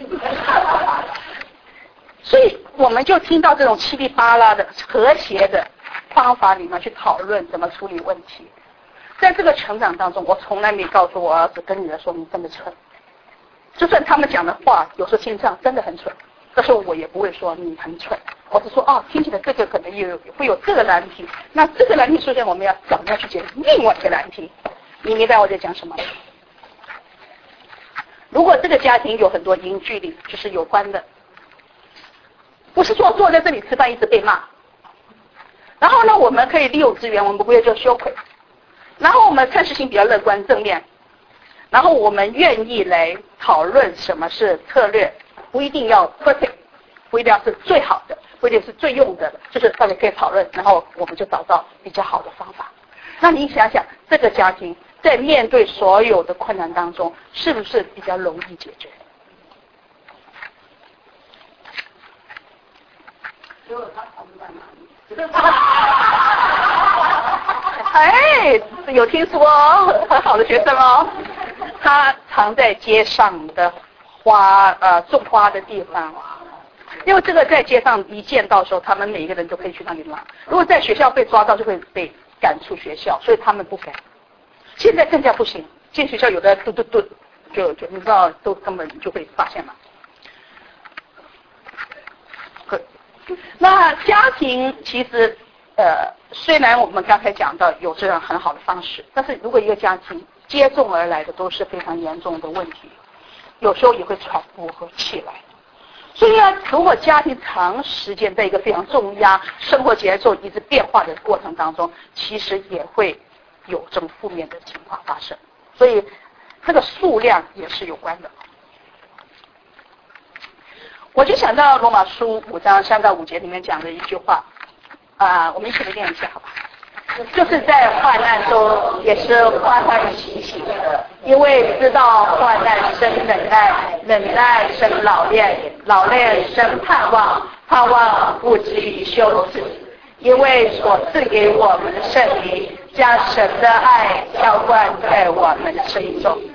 所以我们就听到这种七里八拉的和谐的方法里面去讨论怎么处理问题。在这个成长当中，我从来没告诉我儿子跟女儿说你真的蠢，就算他们讲的话有时候听上真的很蠢，但是我也不会说你很蠢，我是说哦，听起来这个可能有会有这个难题，那这个难题首先我们要怎么样去解决另外一个难题？你明白我在讲什么？如果这个家庭有很多凝聚力，就是有关的，不是说坐在这里吃饭一直被骂，然后呢，我们可以利用资源，我们不会就羞愧，然后我们看事情比较乐观正面，然后我们愿意来讨论什么是策略，不一定要 perfect， 不一定要是最好的，不一定是最用的，就是大家可以讨论，然后我们就找到比较好的方法。那你想想，这个家庭在面对所有的困难当中，是不是比较容易解决？只有他藏在哪里？哎，有听说很好的学生哦，他藏在街上的花呃种花的地方，因为这个在街上一见到的时候，他们每一个人都可以去那里拿。如果在学校被抓到，就会被赶出学校，所以他们不敢。现在更加不行，进学校有的嘟嘟嘟，就就你知道，都根本就会发现了。那家庭其实呃，虽然我们刚才讲到有这样很好的方式，但是如果一个家庭接踵而来的都是非常严重的问题，有时候也会喘不过气来。所以呢，如果家庭长时间在一个非常重压、生活节奏一直变化的过程当中，其实也会有这种负面的情况发生。所以这个数量也是有关的。我就想到罗马书五章三到五节里面讲的一句话，啊、呃，我们一起来念一下好吧？就是在患难中也是欢欢喜喜的，因为知道患难生忍耐，忍耐生老练，老练生盼望，盼望不至于羞耻，因为所赐给我们的圣灵将神的爱浇灌在我们的生命中。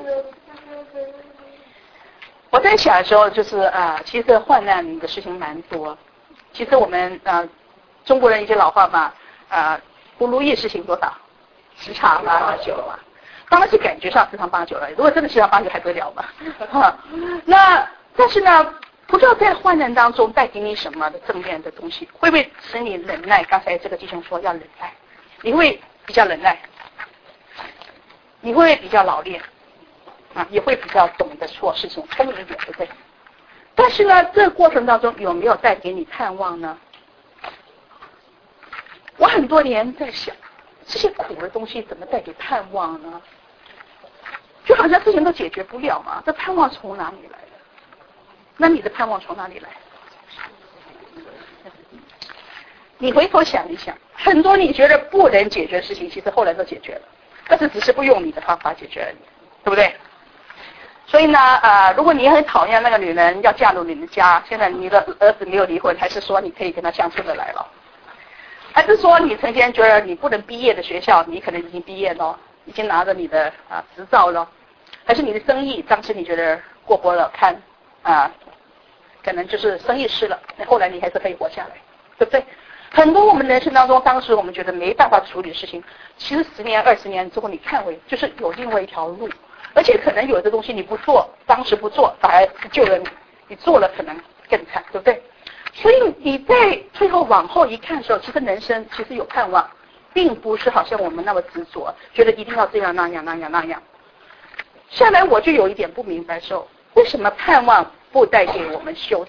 我在想的时候，就是啊、呃，其实患难的事情蛮多。其实我们呃，中国人一句老话嘛，啊、呃，不如意事情多少，十常八九啊。 当然是感觉上十常八九了。如果真的十常八九还得了嘛？哈，那但是呢，不知道在患难当中带给你什么的正面的东西，会不会使你忍耐？刚才这个弟兄说要忍耐，你会比较忍耐，你会比较老练啊，也会比较懂得做事情，聪明一点，对不对？但是呢，这个过程当中有没有带给你盼望呢？我很多年在想，这些苦的东西怎么带给盼望呢？就好像事情都解决不了嘛，这盼望从哪里来的？那你的盼望从哪里来？你回头想一想，很多你觉得不能解决的事情，其实后来都解决了，但是只是不用你的方法解决而已，对不对？所以呢，呃，如果你很讨厌那个女人要嫁入你的家，现在你的儿子没有离婚，还是说你可以跟他相处的来了？还是说你曾经觉得你不能毕业的学校，你可能已经毕业了，已经拿着你的啊执照了？还是你的生意当时你觉得过活了，看啊，可能就是生意失了，那后来你还是可以活下来，对不对？很多我们人生当中，当时我们觉得没办法处理的事情，其实十年、二十年之后，你看回就是有另外一条路，而且可能有的东西你不做，当时不做反而是救了你，你做了可能更惨，对不对？所以你在最后往后一看的时候，其实人生其实有盼望，并不是好像我们那么执着，觉得一定要这样那样那样那样。下来我就有一点不明白说，为什么盼望不带给我们羞耻？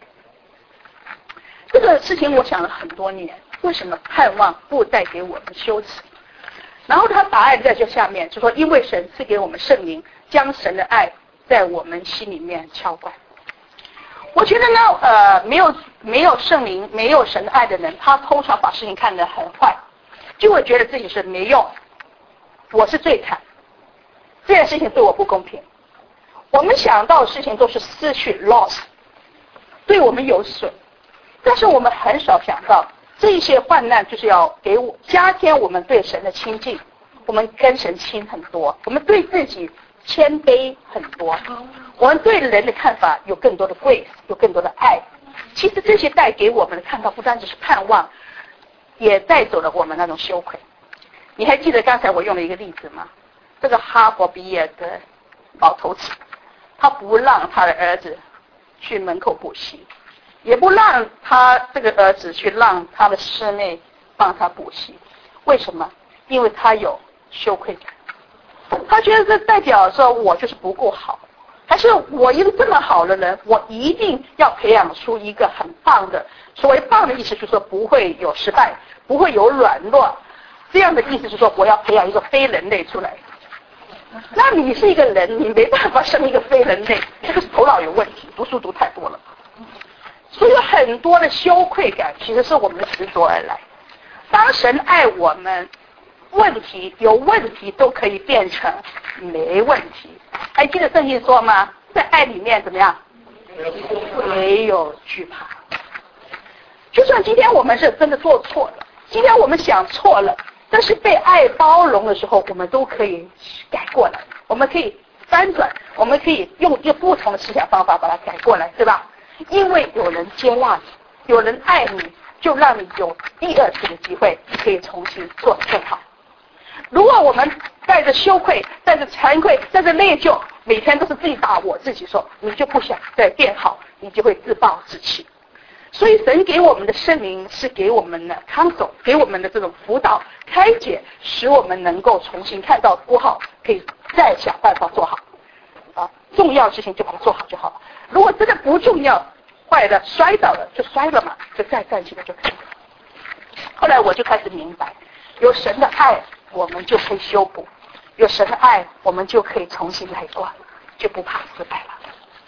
这个事情我想了很多年，为什么盼望不带给我们羞耻？然后他答案在这下面，就说因为神赐给我们圣灵，将神的爱在我们心里面浇灌。我觉得呢，呃，没有没有圣灵、没有神的爱的人，他通常把事情看得很坏，就会觉得自己是没用，我是最惨，这件事情对我不公平。我们想到的事情都是失去 loss， 对我们有损，但是我们很少想到这些患难就是要给我加添我们对神的亲近，我们跟神亲很多，我们对自己谦卑很多，我们对人的看法有更多的 grace， 有更多的爱。其实这些带给我们的看到不单只是盼望，也带走了我们那种羞愧。你还记得刚才我用了一个例子吗？这个哈佛毕业的老头子，他不让他的儿子去门口补习，也不让他这个儿子去让他的师妹帮他补习。为什么？因为他有羞愧感。他觉得这代表说我就是不够好，还是我一个这么好的人，我一定要培养出一个很棒的，所谓棒的意思就是说不会有失败，不会有软弱，这样的意思是说我要培养一个非人类出来。那你是一个人，你没办法生一个非人类，这个是头脑有问题，读书读太多了。所以有很多的羞愧感其实是我们的执着而来。当神爱我们，问题有问题都可以变成没问题。还记得圣经说吗？在爱里面怎么样？没有惧怕。就算今天我们是真的做错了，今天我们想错了，但是被爱包容的时候，我们都可以改过来，我们可以翻转，我们可以用一个不同的思想方法把它改过来，对吧？因为有人接纳你，有人爱你，就让你有第二次的机会可以重新做得更好。如果我们带着羞愧，带着惭愧，带着内疚，每天都是自己打我自己说，你就不想再变好，你就会自暴自弃。所以神给我们的圣灵是给我们的counsel，给我们的这种辅导开解，使我们能够重新看到不好，可以再想办法做好啊，重要的事情就把它做好就好了。如果真的不重要，坏的摔倒了就摔了嘛，就再站起来就可以了。后来我就开始明白，有神的爱我们就可以修补，有神的爱我们就可以重新来过，就不怕失败了。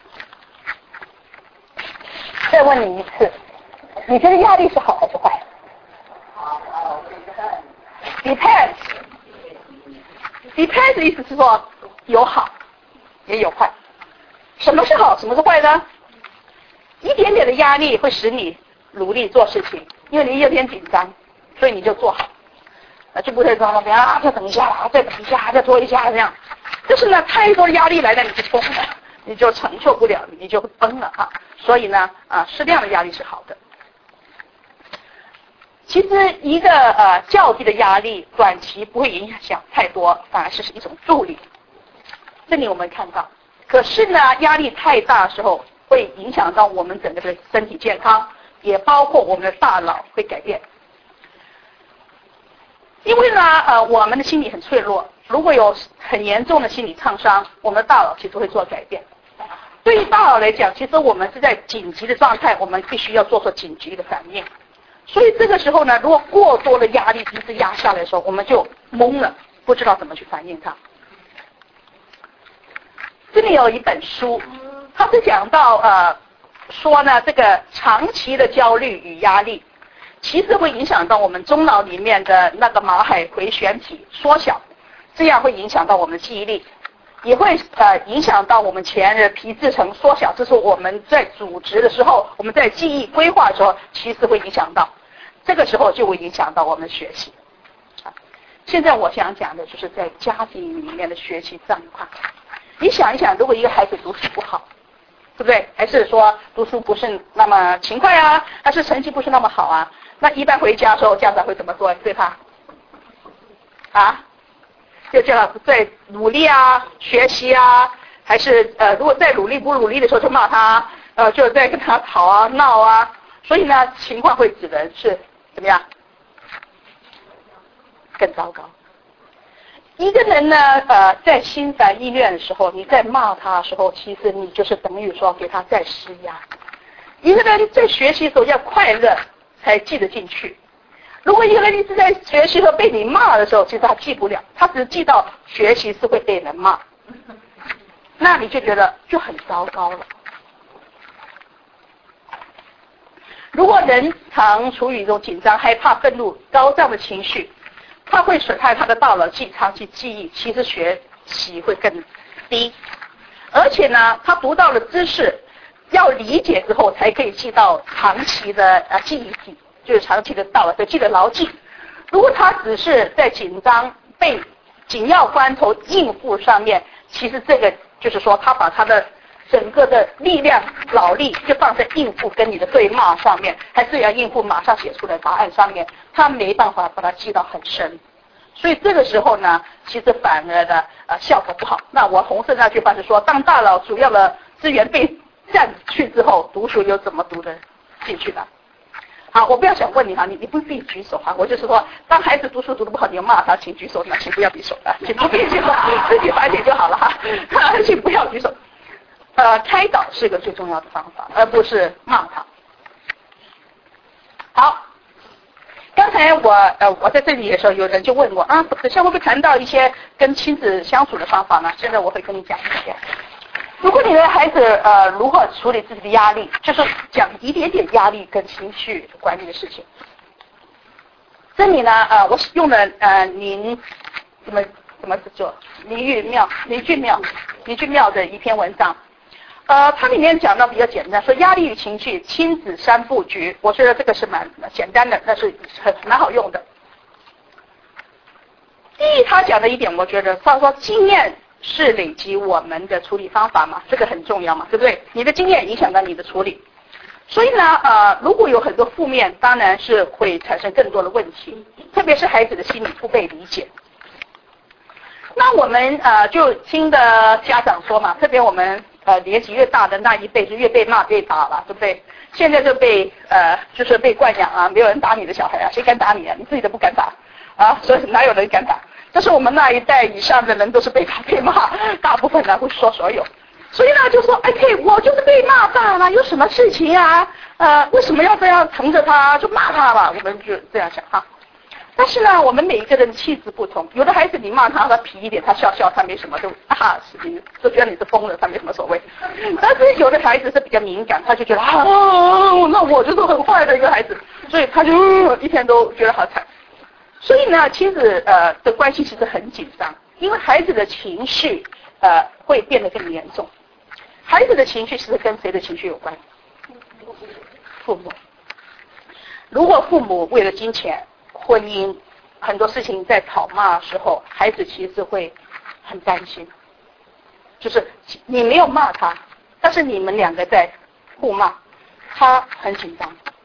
再问你一次，你觉得压力是好还是坏？ Depends。 Depends 的意思是说有好也有坏。什么是好，什么是坏呢？一点点的压力会使你努力做事情，因为你有点紧张，所以你就做好，啊，就不会说啊，再等一下啦，再等一下，再拖一下这样。但是呢，太多的压力来了，你就崩了，你就承受不了，你就崩了啊。所以呢，啊，适量的压力是好的。 其实一个呃较低的压力，短期不会影响太多，反而是一种助力。这里我们看到，可是呢，压力太大的时候，会影响到我们整个的身体健康，也包括我们的大脑会改变。因为呢，呃，我们的心理很脆弱，如果有很严重的心理创伤，我们的大脑其实会做改变。对于大脑来讲，其实我们是在紧急的状态，我们必须要做出紧急的反应。所以这个时候呢，如果过多的压力一直压下来的时候，我们就懵了，不知道怎么去反应它。这里有一本书，它是讲到呃，说呢，这个长期的焦虑与压力，其实会影响到我们中脑里面的那个马海回旋体缩小，这样会影响到我们的记忆力，也会呃影响到我们前的皮质层缩小。这是我们在组织的时候，我们在记忆规划的时候，其实会影响到，这个时候就会影响到我们学习。啊，现在我想讲的就是在家庭里面的学习状况。你想一想，如果一个孩子读书不好，对不对？还是说读书不是那么勤快啊，还是成绩不是那么好啊？那一般回家的时候，家长会怎么做对他？啊，就叫他再努力啊，学习啊，还是呃，如果再努力不努力的时候就骂他，呃，就再跟他吵啊闹啊。所以呢，情况会只能是怎么样？更糟糕。一个人呢，呃，在心烦意乱的时候，你在骂他的时候，其实你就是等于说给他在施压。一个人在学习的时候要快乐才记得进去。如果一个人一直在学习和被你骂的时候，其实他记不了，他只记到学习是会被人骂，那你就觉得就很糟糕了。如果人常处于一种紧张、害怕、愤怒、高涨的情绪，它会损害他的大脑记长期记忆，其实学习会更低。而且呢，他读到了知识，要理解之后才可以记到长期的呃记忆体，就是长期的大脑会记得牢记。如果他只是在紧张、被紧要关头应付上面，其实这个就是说，他把他的整个的力量、脑力就放在应付跟你的对骂上面，还是要应付马上写出的答案上面，他没办法把它记到很深。所以这个时候呢，其实反而的呃效果不好。那我红色那句话是说，当大脑主要的资源被占去之后，读书又怎么读得进去的？好，我不要想问你哈，你你不必举手哈，我就是说，当孩子读书读得不好，你要骂他，请举手，那请不要举手啊，请不必举手，自己缓解就好了哈，请不要举手。呃，开导是个最重要的方法，而不是骂他。好，刚才我呃我在这里的时候，有人就问我啊，等下会不会谈到一些跟亲子相处的方法呢？现在我会跟你讲一些。如果你的孩子呃如何处理自己的压力，就是讲一点点压力跟情绪管理的事情。这里呢呃我用了呃林怎么怎么做林玉妙林俊妙林俊妙的一篇文章。呃，它里面讲到比较简单，说压力与情绪亲子三部曲，我觉得这个是蛮简单的，但是很蛮好用的。第一，他讲的一点，我觉得他说经验是累积我们的处理方法嘛，这个很重要嘛，对不对？你的经验影响到你的处理，所以呢，呃，如果有很多负面，当然是会产生更多的问题，特别是孩子的心理不被理解。那我们呃就听的家长说嘛，特别我们呃年纪越大的那一辈就越被骂被打了，对不对？现在就被呃就是被惯养啊，没有人打你的小孩啊，谁敢打你啊？你自己都不敢打啊，所以哪有人敢打？但是我们那一代以上的人都是被打被骂，大部分呢会说所有，所以呢就说哎嘿，我就是被骂大了，有什么事情啊？呃为什么要这样疼着他就骂他吧？我们就这样想哈。但是呢，我们每一个人的气质不同，有的孩子你骂他，他皮一点，他笑笑，他没什么，就啊，你就觉得你是疯了，他没什么所谓。但是有的孩子是比较敏感，他就觉得啊，那我就是很坏的一个孩子，所以他就、呃、一天都觉得好惨。所以呢，亲子呃的关系其实很紧张，因为孩子的情绪呃会变得更严重。孩子的情绪是跟谁的情绪有关？父母。如果父母为了金钱、婚姻很多事情在吵骂的时候，孩子其实会很担心，就是你没有骂他，但是你们两个在互骂，他很紧张，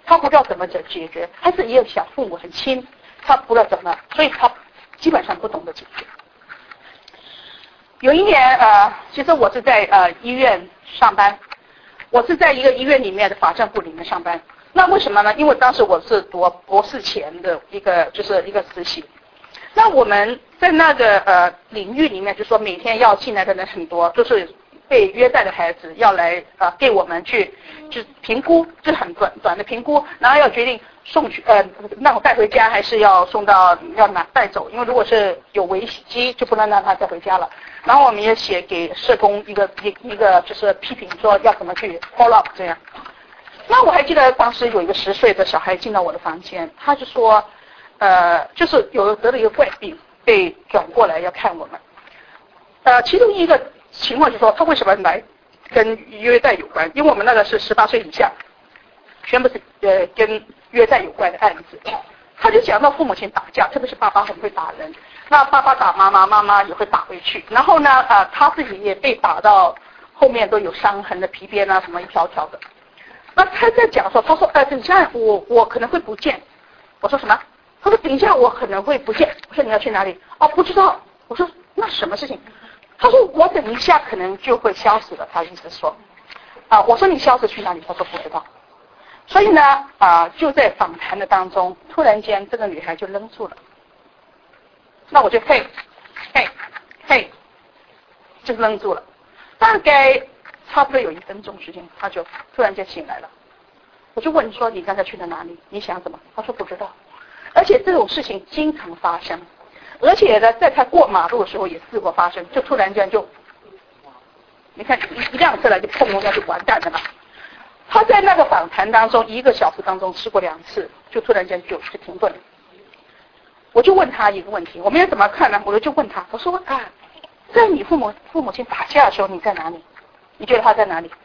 他不知道怎么解解决，孩子也有小父母很亲，他不知道怎么，所以他基本上不懂得解决。有一年呃，其实我是在呃医院上班，我是在一个医院里面的法政部里面上班。那为什么呢？因为当时我是读博士前的一个就是一个实习。那我们在那个呃领域里面，就说每天要进来的人很多，就是被虐待的孩子要来呃给我们去就评估，就很短短的评估，然后要决定送去呃让我带回家还是要送到要拿带走，因为如果是有危机就不能让他带回家了。然后我们也写给社工一个一一个就是批评说要怎么去 follow up 这样。那我还记得当时有一个十岁的小孩进到我的房间，他就说呃就是有得了一个怪病，被转过来要看我们。呃其中一个情况就是说他为什么来跟虐待有关，因为我们那个是十八岁以下，全部是呃跟虐待有关的案子。他就讲到父母亲打架，特别是爸爸很会打人，那爸爸打妈妈，妈妈也会打回去，然后呢呃他自己也被打到后面都有伤痕的，皮鞭啊什么一条条的。那他在讲说，他说呃等一下我我可能会不见。我说什么？他说等一下我可能会不见。我说你要去哪里？哦不知道。我说那什么事情？他说我等一下可能就会消失了，他意思说啊、呃、我说你消失去哪里？他说不知道。所以呢啊、呃、就在访谈的当中，突然间这个女孩就愣住了。那我就嘿嘿嘿就愣住了，大概差不多有一分钟时间，他就突然间醒来了。我就问说你刚才去了哪里？你想什么？他说不知道。而且这种事情经常发生，而且呢在他过马路的时候也试过发生，就突然间就你看一一辆车来就砰一下就完蛋了嘛。他在那个访谈当中一个小时当中试过两次，就突然间就就停顿了。我就问他一个问题，我没有怎么看呢，我就问他，我说啊，在你父母父母亲打架的时候你在哪里？你觉得他在哪里？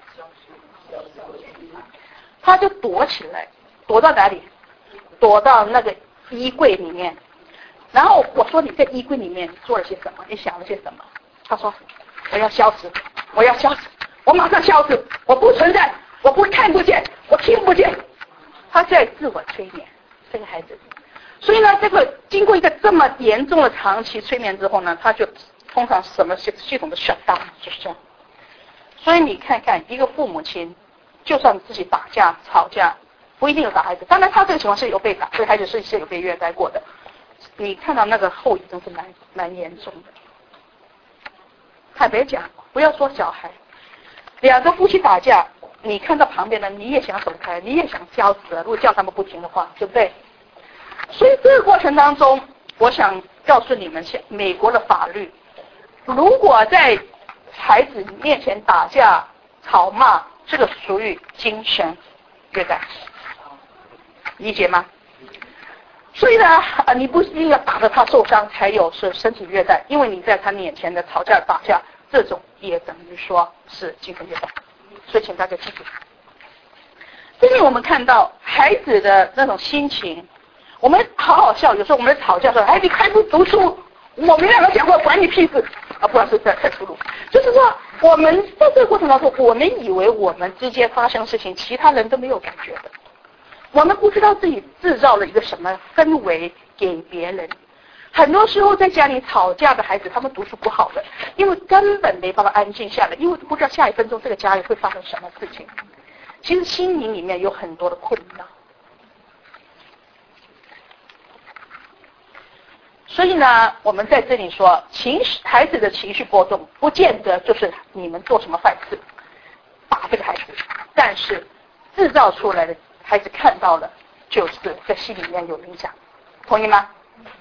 他就躲起来，躲到哪里？躲到那个衣柜里面。然后我说你在衣柜里面做了些什么？你想了些什么？他说我要消失，我要消失，我马上消失，我不存在，我不看不见，我听不见。他在自我催眠，这个孩子。所以呢，这个经过一个这么严重的长期催眠之后呢，他就通常什么系系统的 shut down， 就是这样。所以你看看一个父母亲，就算自己打架吵架，不一定有打孩子，当然他这个情况是有被打，这个孩子是是有被虐待过的。你看到那个后遗症是蛮蛮严重的。坦白讲，不要说小孩，两个夫妻打架，你看到旁边的你也想走开，你也想消失，如果叫他们不停的话，对不对？所以这个过程当中，我想告诉你们，美国的法律，如果在孩子面前打架吵骂，这个属于精神虐待，理解吗？所以呢，你不一定要打得他受伤才有是身体虐待，因为你在他面前的吵架打架，这种也等于说是精神虐待。所以请大家记住，这里我们看到孩子的那种心情，我们好好笑，有时候我们在吵架说，哎，你还不读书，我们两个讲话管你屁事啊！不然是在太粗鲁，就是说我们在这个过程当中，我们以为我们之间发生事情，其他人都没有感觉的。我们不知道自己制造了一个什么氛围给别人。很多时候在家里吵架的孩子，他们读书不好的，因为根本没办法安静下来，因为不知道下一分钟这个家里会发生什么事情。其实心灵里面有很多的困扰。所以呢，我们在这里说，情绪孩子的情绪波动，不见得就是你们做什么坏事打这个孩子，但是制造出来的孩子看到了，就是在心里面有影响，同意吗？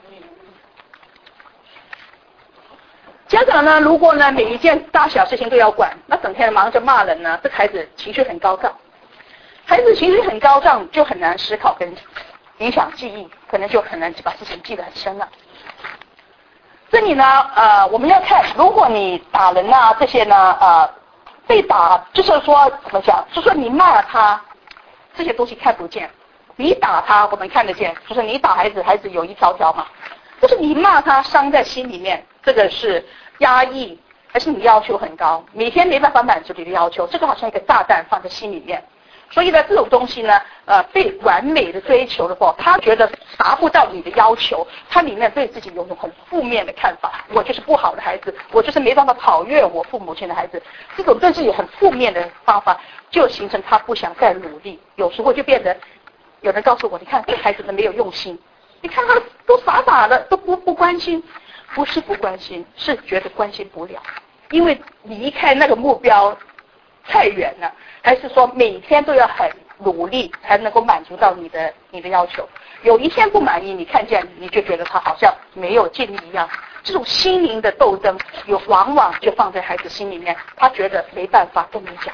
家长呢，如果呢每一件大小事情都要管，那整天忙着骂人呢，这个孩子情绪很高涨，孩子情绪很高涨，就很难思考跟影响记忆，可能就很难把事情记得很深了。这里呢，呃，我们要看，如果你打人啊这些呢，呃，被打，就是说怎么讲，就是说你骂他，这些东西看不见，你打他我们看得见，就是你打孩子，孩子有一条条嘛，就是你骂他伤在心里面，这个是压抑，还是你要求很高，每天没办法满足你的要求，这个好像一个炸弹放在心里面， 所以呢，这种东西呢，呃，被完美的追求的话，他觉得达不到你的要求，他里面对自己有种很负面的看法，我就是不好的孩子，我就是没办法超越我父母亲的孩子，这种对自己很负面的方法，就形成他不想再努力，有时候就变得，有人告诉我，你看这孩子们没有用心，你看他都傻傻的，都不不关心，不是不关心，是觉得关心不了，因为离开那个目标太远了，还是说每天都要很努力才能够满足到你的你的要求？有一天不满意，你看见你就觉得他好像没有尽力一样。这种心灵的斗争，有往往就放在孩子心里面，他觉得没办法跟你讲。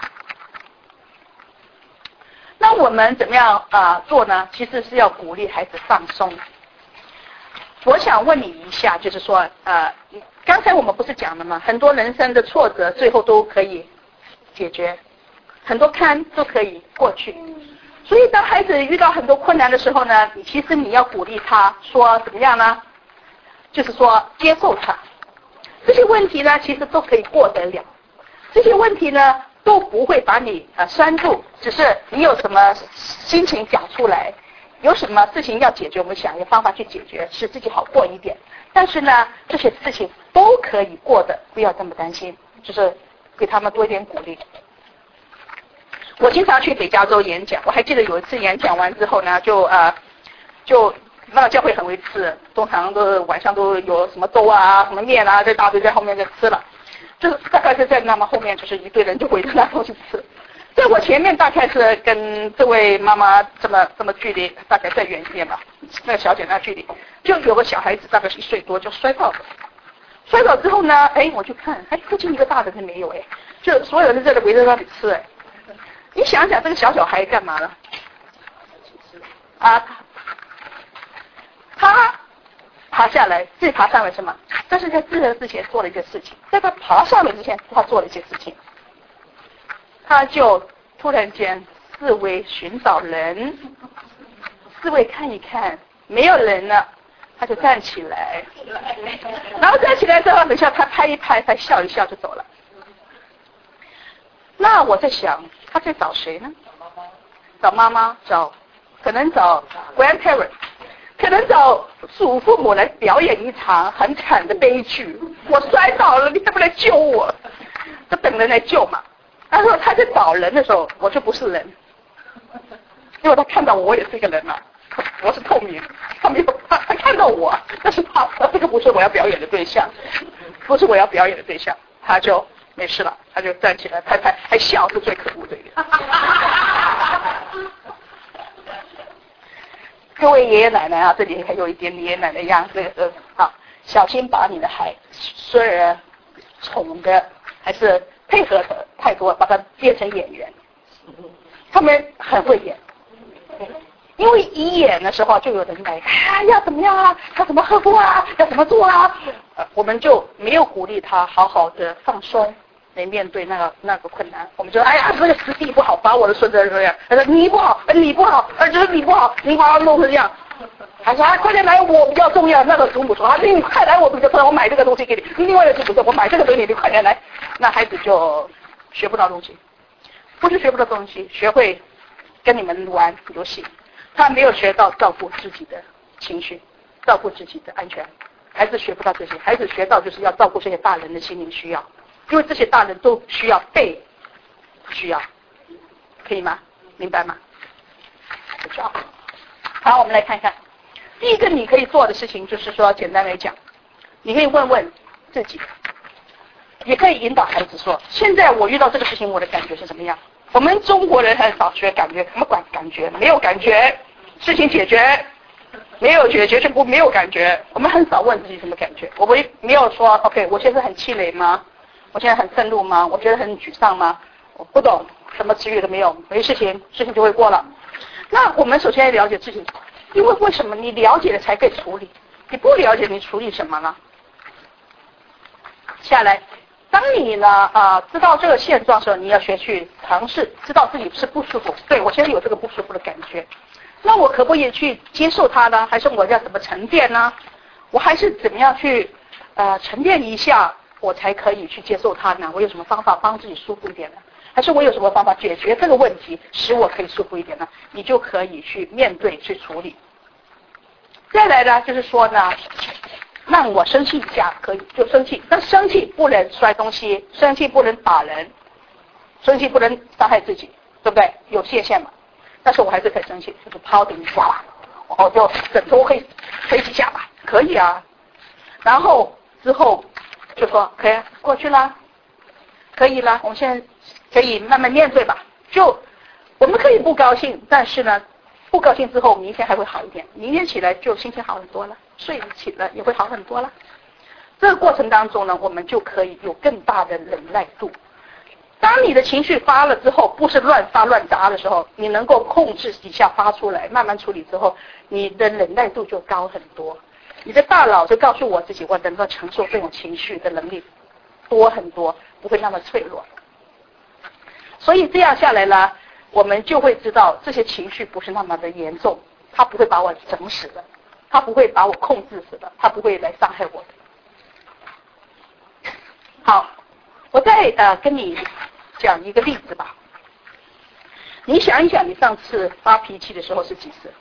那我们怎么样啊、呃、做呢？其实是要鼓励孩子放松。我想问你一下，就是说，呃，刚才我们不是讲了吗？很多人生的挫折最后都可以解决，很多坎都可以过去。所以当孩子遇到很多困难的时候呢，其实你要鼓励他说怎么样呢？就是说接受他。这些问题呢，其实都可以过得了。这些问题呢，都不会把你呃拴住，只是你有什么心情讲出来，有什么事情要解决，我们想一个方法去解决，使自己好过一点。但是呢，这些事情都可以过的，不要这么担心，就是给他们多一点鼓励。我经常去北加州演讲，我还记得有一次演讲完之后呢，就呃就那个教会很会吃，通常都晚上都有什么粥啊、什么面啊，这大堆在后面在吃了。就是大概是在那么后面，就是一堆人就围着那东西吃。在我前面大概是跟这位妈妈这么这么距离，大概再远一点吧，那个小姐那距离，就有个小孩子大概是一岁多就摔倒了。摔倒之后呢，哎，我就看，哎，附近一个大人都没有，哎，就所有人在这围着那里吃，哎。你想想这个小小孩干嘛了？啊，他爬下来，自己爬上来是吗？但是在自人之前做了一件事情，在他爬上来之前，他做了一件事情，他就突然间四围寻找人，四围看一看，没有人了，他就站起来，然后站起来之后，等一下他拍一拍，他笑一笑就走了。那我在想，他在找谁呢？找妈妈，找可能找 grandparent， 可能找祖父母来表演一场很惨的悲剧。我摔倒了，你还不来救我？就等人来救嘛。他说他在找人的时候，我就不是人，因为他看到我，我也是一个人嘛，我是透明，他没有他他看到我，但是他这个不是我要表演的对象，不是我要表演的对象，他就没事了，他就站起来拍拍，还笑，是最可恶的一个。各位爷爷奶奶啊，这里还有一点爷爷奶奶样子，呃，好，小心把你的孩虽然宠的还是配合的太多，把他变成演员。他们很会演，因为一演的时候就有人来，啊，要怎么样啊，要怎么呵护啊，要怎么做啊，呃，我们就没有鼓励他好好的放松来面对那个那个困难。我们就哎呀，这个时机不好，把我的孙子这样，他说你不好，你不好，呃，就是你不好，你把他弄成这样。他说啊，快点来，我比较重要。那个祖母说啊，你快来，我比较重要，我买这个东西给你。另外的祖母说，我买这个给你，你快点来。那孩子就学不到东西，不是学不到东西，学会跟你们玩游戏。他没有学到照顾自己的情绪，照顾自己的安全。孩子学不到这些，孩子学到就是要照顾这些大人的心灵需要，因为这些大人都需要被需要，可以吗？明白吗？好，好，我们来看看。第一个你可以做的事情就是说，简单来讲，你可以问问自己，也可以引导孩子说，现在我遇到这个事情，我的感觉是怎么样？我们中国人很少学感觉，什么管感觉？没有感觉，事情解决，没有解决就不没有感觉。我们很少问自己什么感觉。我们没有说 ，OK， 我现在很气馁吗？我现在很愤怒吗？我觉得很沮丧吗？我不懂，什么词语都没有，没事情，事情就会过了。那我们首先要了解事情。因为为什么你了解了才可以处理？你不了解，你处理什么呢？下来，当你呢啊、呃、知道这个现状的时候，你要学去尝试，知道自己是不舒服。对，我现在有这个不舒服的感觉，那我可不可以去接受它呢？还是我要怎么沉淀呢？我还是怎么样去呃沉淀一下，我才可以去接受它呢？我有什么方法帮自己舒服一点呢？ 还是我有什么方法解决这个问题，使我可以舒服一点呢？你就可以去面对去处理。再来呢，就是说呢，让我生气一下可以就生气，但生气不能摔东西，生气不能打人，生气不能伤害自己，对不对？有界限嘛。但是我还是可以生气，就是抛顶一下吧，我就枕头可以飞几下吧，可以啊。然后之后就说可以过去啦，可以啦，我们现在可以慢慢面对吧。就我们可以不高兴，但是呢，不高兴之后，明天还会好一点，明天起来就心情好很多了，睡起来也会好很多了。这个过程当中呢，我们就可以有更大的忍耐度。当你的情绪发了之后，不是乱发乱砸的时候，你能够控制一下发出来，慢慢处理之后，你的忍耐度就高很多。你的大脑就告诉我自己，我能够承受这种情绪的能力多很多，不会那么脆弱。所以这样下来呢，我们就会知道这些情绪不是那么的严重，它不会把我整死的，它不会把我控制死的，它不会来伤害我的。好，我再呃跟你讲一个例子吧。你想一想，你上次发脾气的时候是几次？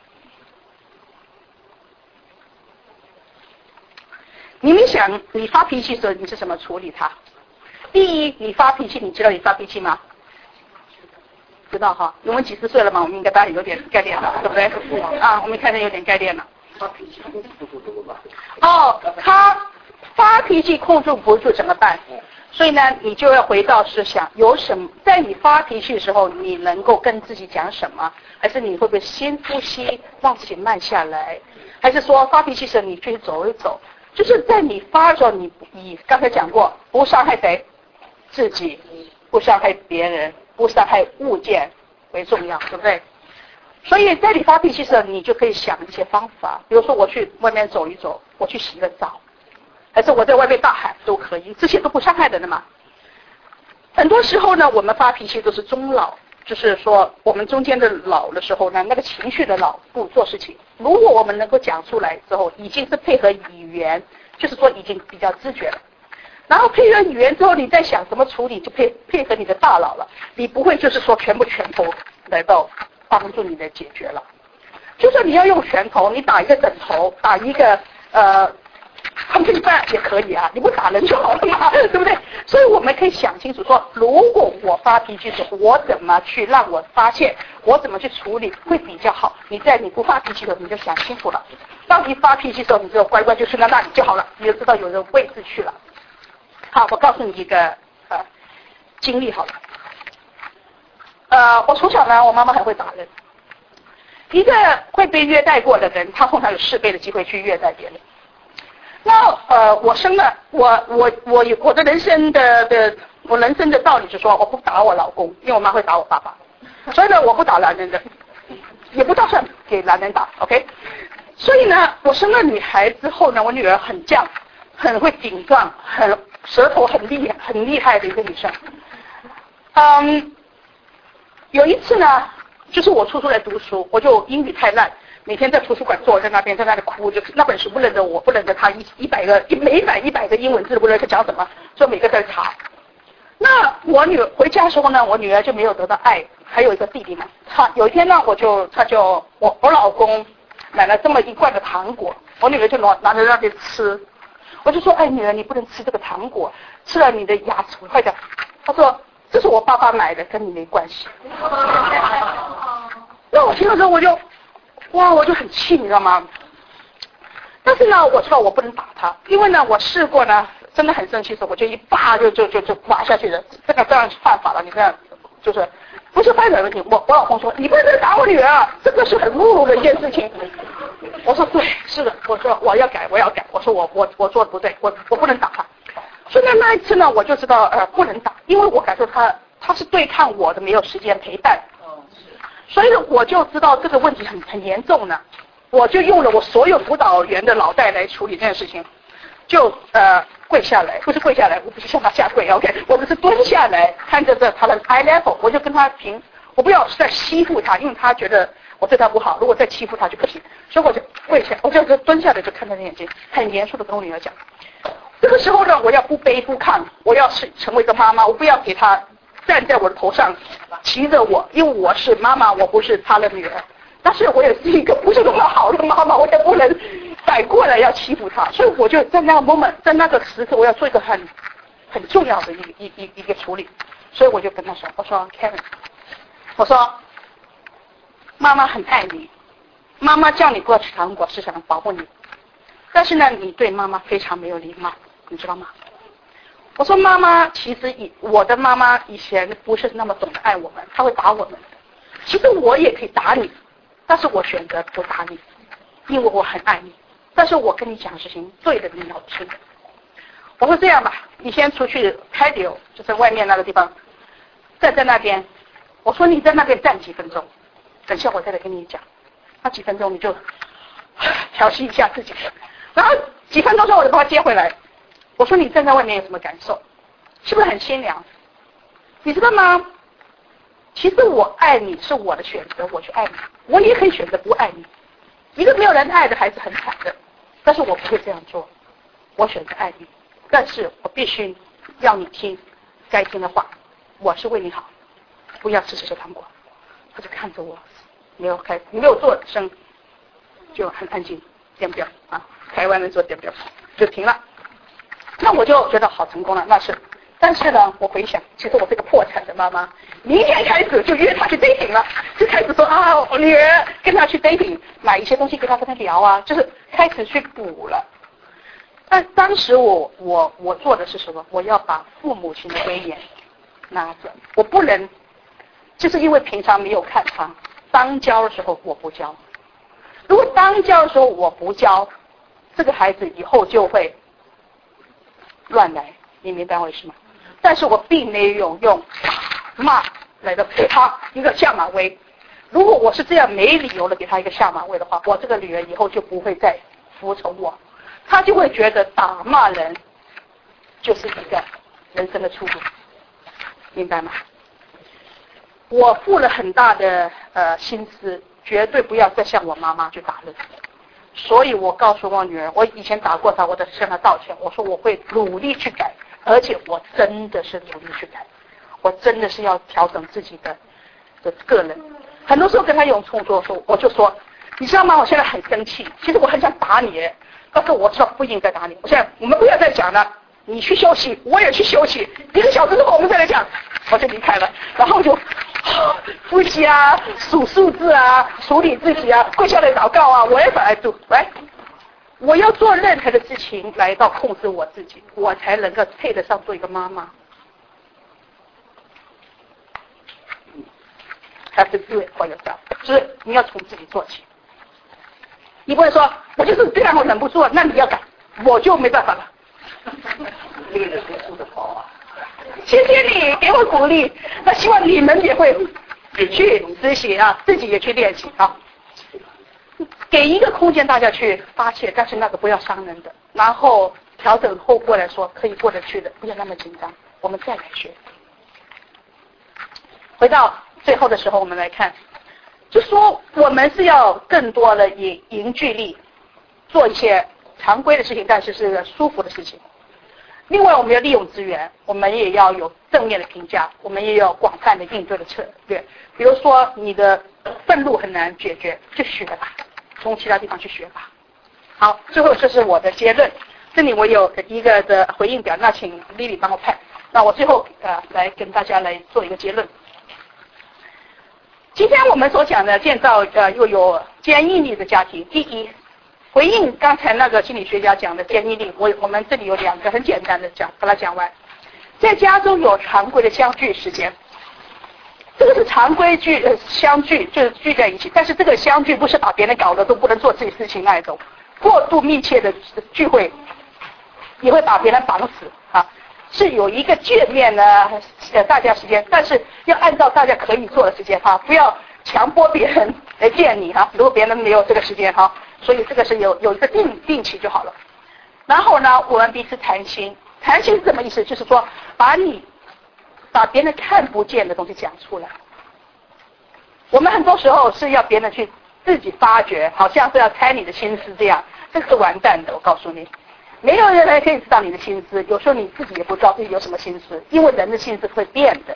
你们想，你发脾气的时候你是怎么处理它？第一，你发脾气，你知道你发脾气吗？知道哈，因为几十岁了嘛，我们应该大家有点概念了，对不对？啊，我们看着有点概念了。 发脾气控制不住怎么办？ 哦，他发脾气控制不住怎么办？所以呢，你就要回到思想，有什么在你发脾气的时候，你能够跟自己讲什么？还是你会不会先呼吸，让自己慢下来？还是说发脾气的时候你去走一走？就是在你发的时候，你你刚才讲过，不伤害谁，自己，不伤害别人，不伤害物件为重要，对不对？所以在你发脾气的时候，你就可以想一些方法，比如说我去外面走一走，我去洗个澡，还是我在外面大喊都可以，这些都不伤害人的嘛。很多时候呢，我们发脾气都是中老，就是说我们中间的老的时候呢，那个情绪的老不做事情。如果我们能够讲出来之后，已经是配合语言，就是说已经比较知觉了。然后配合语言之后，你在想怎么处理，就配配合你的大脑了。你不会就是说全部拳头来到帮助你的解决了。就算你要用拳头，你打一个枕头，打一个呃空气饭也可以啊，你不打人就好了嘛，对不对？所以我们可以想清楚说，如果我发脾气的时候，我怎么去让我发现，我怎么去处理会比较好。你在你不发脾气的时候，你就想清楚了。当你发脾气的时候，你就乖乖就去到那里就好了，你就知道有人位置去了。好，我告诉你一个呃经历好了。呃，我从小呢，我妈妈很会打人。一个会被虐待过的人，他通常有四倍的机会去虐待别人。那呃，我生了我我我我的人生的的我人生的道理是说，我不打我老公，因为我妈会打我爸爸，所以呢，我不打男人的，也不打算给男人打 ，OK。所以呢，我生了女孩之后呢，我女儿很犟，很会顶撞，很舌头很厉害很厉害的一个女生。嗯，有一次呢，就是我出出来读书，我就英语太烂。每天在图书馆坐在那边，在那里哭，就那本书不认得我，不认得他一一百个一每百一百个英文字不认得讲什么，就每个在查。那我女儿回家的时候呢，我女儿就没有得到爱，还有一个弟弟嘛。他有一天呢，我就他就我我老公买了这么一罐的糖果，我女儿就拿拿着那边吃，我就说，哎，女儿你不能吃这个糖果，吃了你的牙齿会坏掉。他说这是我爸爸买的，跟你没关系。那我听了之后我就。哇，我就很气，你知道吗？但是呢，我知道我不能打他，因为呢，我试过呢，真的很生气的时候，我就一扒就就就就刮下去的，这个当然是犯法了。你这样就是不是犯法的问题。我我老公说你不能打我女儿，这个是很侮辱的一件事情。我说对，是的，我说我要改，我要改。我说我我我做的不对，我我不能打他。所以呢，那一次呢，我就知道呃不能打，因为我感受他他是对抗我的，没有时间陪伴。所以我就知道这个问题很很严重呢，我就用了我所有辅导员的脑袋来处理这件事情，就呃跪下来，不是跪下来，我不是向他下跪 ，OK， 我们是蹲下来，看着这他的 eye level， 我就跟他评，我不要再欺负他，因为他觉得我对他不好，如果再欺负他就不行，所以我就跪下，我就蹲下来就看他的眼睛，很严肃的跟我女儿讲，这个时候呢，我要不卑不亢，我要是成为一个妈妈，我不要给他站在我的头上，骑着我，因为我是妈妈，我不是他的女儿，但是我也是一个不是那么好的妈妈，我也不能反过来要欺负他，所以我就在那个 moment， 在那个时刻，我要做一个很很重要的一个一一一个处理，所以我就跟他说，我说 Karen， 我说妈妈很爱你，妈妈叫你不要吃糖果是想保护你，但是呢，你对妈妈非常没有礼貌，你知道吗？我说妈妈，其实以我的妈妈以前不是那么懂得爱我们，她会打我们。其实我也可以打你，但是我选择不打你，因为我很爱你。但是我跟你讲事情，对的你要听。我说这样吧，你先出去开流，就在外面那个地方，站在那边。我说你在那边站几分钟，等下我再来跟你讲。那几分钟你就调息一下自己，然后几分钟之后我就把他接回来。我说你站在外面有什么感受？是不是很心凉？你知道吗？其实我爱你是我的选择，我去爱你，我也可以选择不爱你。一个没有人爱的孩子很惨的，但是我不会这样做，我选择爱你，但是我必须要你听该听的话，我是为你好，不要吃这些糖果。他就看着我，没有开，没有做声，就很安静，点表啊，台湾人做点表就停了。那我就觉得好成功了，那是。但是呢，我回想，其实我这个破产的妈妈，明天开始就约她去 dating 了，就开始说啊，我女儿跟她去 dating， 买一些东西跟她跟她聊啊，就是开始去补了。但当时我我我做的是什么？我要把父母亲的威严拿着，我不能，就是因为平常没有看她，当教的时候我不教。如果当教的时候我不教，这个孩子以后就会乱来，你明白我意思吗？但是我并没有用骂来的给他一个下马威。如果我是这样没理由的给他一个下马威的话，我这个女儿以后就不会再服从我，她就会觉得打骂人就是一个人生的出路，明白吗？我付了很大的呃心思，绝对不要再像我妈妈去打人。所以我告诉我女儿，我以前打过她，我得向她道歉。我说我会努力去改，而且我真的是努力去改，我真的是要调整自己的的个人。很多时候跟她有冲突的时候，我就说，你知道吗？我现在很生气，其实我很想打你，但是我知道不应该打你。我现在我们不要再讲了，你去休息，我也去休息，一个小时之后我们再来讲。我就离开了，然后就呼吸啊，数数字啊，处理自己啊，跪下来祷告啊，我也本来做，来，我要做任何的事情来到控制我自己，我才能够配得上做一个妈妈。Have to do it for yourself， 就是你要从自己做起。你不会说，我就是这样，我忍不住，那你要改，我就没办法了。 练得读书的好啊。 谢谢你给我鼓励，那希望你们也会去实习啊，自己也去练习啊。给一个空间大家去发泄，但是那个不要伤人的，然后调整后过来说可以过得去的，不要那么紧张，我们再来学。回到最后的时候，我们来看，就说我们是要更多的以凝聚力做一些常规的事情，但是是舒服的事情。另外我们要利用资源，我们也要有正面的评价，我们也要广泛的应对的策略。比如说你的愤怒很难解决，就学吧，从其他地方去学吧。好，最后这是我的结论，这里我有一个的回应表，那请 Lily 帮我看。那我最后呃来跟大家来做一个结论。今天我们所讲的建造呃又有坚毅力的家庭，第一，回应刚才那个心理学家讲的坚毅力，我我们这里有两个很简单的讲，把它讲完。在家中有常规的相聚时间，这个是常规聚呃相聚，就是聚在一起。但是这个相聚不是把别人搞得都不能做自己事情那一种，过度密切的聚会也会把别人绑死啊。是有一个见面呢，呃大家时间，但是要按照大家可以做的时间哈，不要强迫别人来见你哈。如果别人没有这个时间哈。所以这个是有有一个定定期就好了。然后呢，我们彼此谈心，谈心是什么意思？就是说，把你把别人看不见的东西讲出来。我们很多时候是要别人去自己发掘，好像是要猜你的心思这样，这个是完蛋的。我告诉你，没有人可以知道你的心思，有时候你自己也不知道自己有什么心思，因为人的心思会变的。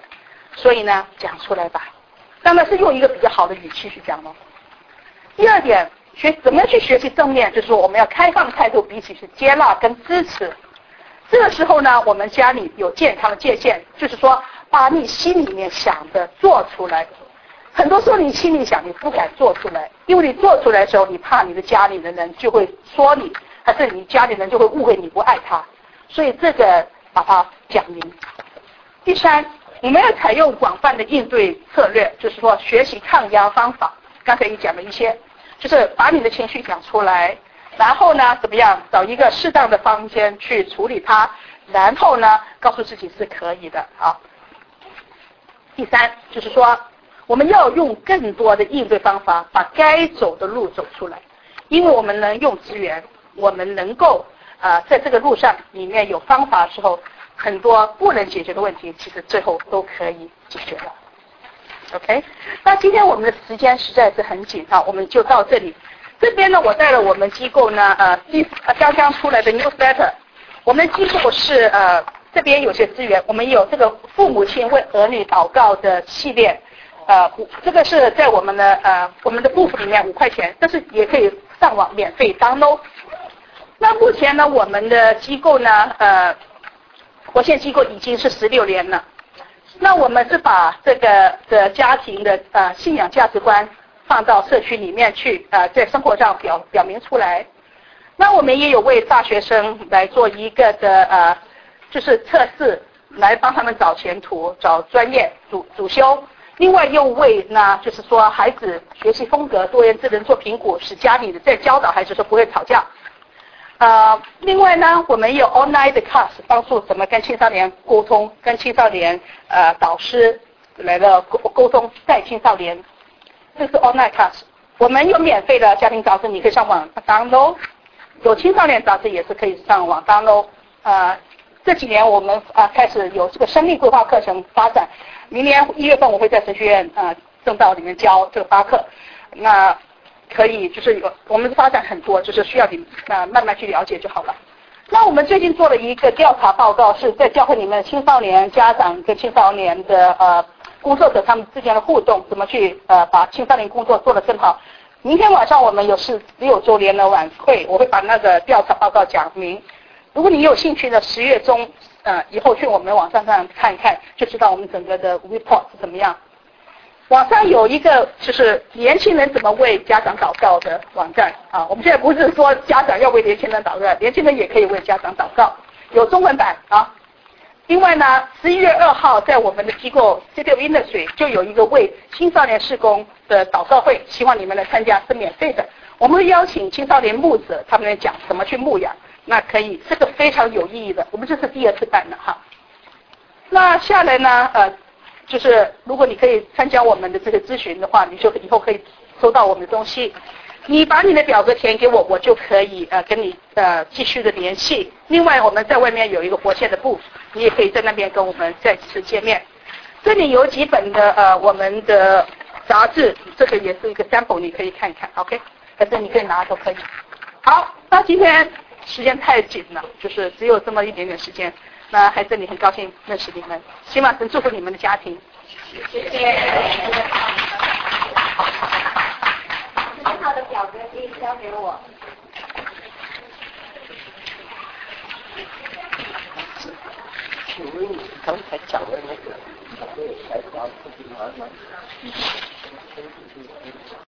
所以呢，讲出来吧。当然是用一个比较好的语气去讲咯。第二点，学怎么去学习正面，就是说我们要开放态度，彼此是接纳跟支持。这个时候呢，我们家里有健康的界限，就是说把你心里面想的做出来。很多时候你心里想，你不敢做出来，因为你做出来的时候，你怕你的家里的人就会说你，还是你家里人就会误会你不爱他，所以这个把它讲明。第三，我们要采用广泛的应对策略，就是说学习抗压方法。刚才也讲了一些，就是把你的情绪讲出来，然后呢，怎么样找一个适当的方间去处理它，然后呢，告诉自己是可以的啊。第三，就是说我们要用更多的应对方法，把该走的路走出来，因为我们能用资源，我们能够呃在这个路上里面有方法的时候，很多不能解决的问题，其实最后都可以解决了。OK， 那今天我们的时间实在是很紧啊，我们就到这里。这边呢，我带了我们机构呢，呃，第呃刚刚出来的 newsletter。我们机构是呃这边有些资源，我们有这个父母亲为儿女祷告的系列，呃，这个是在我们的呃我们的 booth 里面五块钱，但是也可以上网免费 download。那目前呢，我们的机构呢，呃，活现机构已经是十六年了。那我们是把这个的家庭的呃信仰价值观放到社区里面去，呃，在生活上表表明出来。那我们也有为大学生来做一个的呃，就是测试，来帮他们找前途、找专业主主修。另外又为呢，就是说孩子学习风格、多元智能做评估，使家里的在教导孩子说不会吵架。呃，另外呢，我们有 online 的 class 帮助怎么跟青少年沟通，跟青少年呃导师来的沟沟通带青少年，这是 online class。我们有免费的家庭杂志，你可以上网 download， 有青少年杂志也是可以上网 download。呃，这几年我们啊、呃、开始有这个生命规划课程发展，明年一月份我会在神学院呃正道里面教这个发课，那。可以，就是有我们的发展很多，就是需要你呃慢慢去了解就好了。那我们最近做了一个调查报告，是在教会里面青少年家长跟青少年的呃工作者他们之间的互动，怎么去呃把青少年工作做得更好。明天晚上我们有是十六周年的晚会，我会把那个调查报告讲明。如果你有兴趣的，十月中呃以后去我们网站上看一看，就知道我们整个的 report 是怎么样。网上有一个就是年轻人怎么为家长祷告的网站啊，我们现在不是说家长要为年轻人祷告，年轻人也可以为家长祷告，有中文版啊。另外呢，十一月二号在我们的机构 City of Industry 就有一个为青少年事工的祷告会，希望你们来参加，是免费的。我们会邀请青少年牧者，他们来讲怎么去牧养，那可以，这个非常有意义的。我们这是第二次办的哈。那下来呢，呃。就是如果你可以参加我们的这个咨询的话，你就以后可以收到我们的东西。你把你的表格填给我，我就可以呃跟你呃继续的联系。另外我们在外面有一个活现的booth，你也可以在那边跟我们再次见面。这里有几本的呃我们的杂志，这个也是一个 sample， 你可以看一看 ，OK？ 但是你可以拿都可以。好，那今天时间太紧了，就是只有这么一点点时间。那还是你很高兴认识你们，希望神祝福你们的家庭。 谢谢。很好的表格可以交给我。 请问你刚才讲的那个，还是要自己玩吗？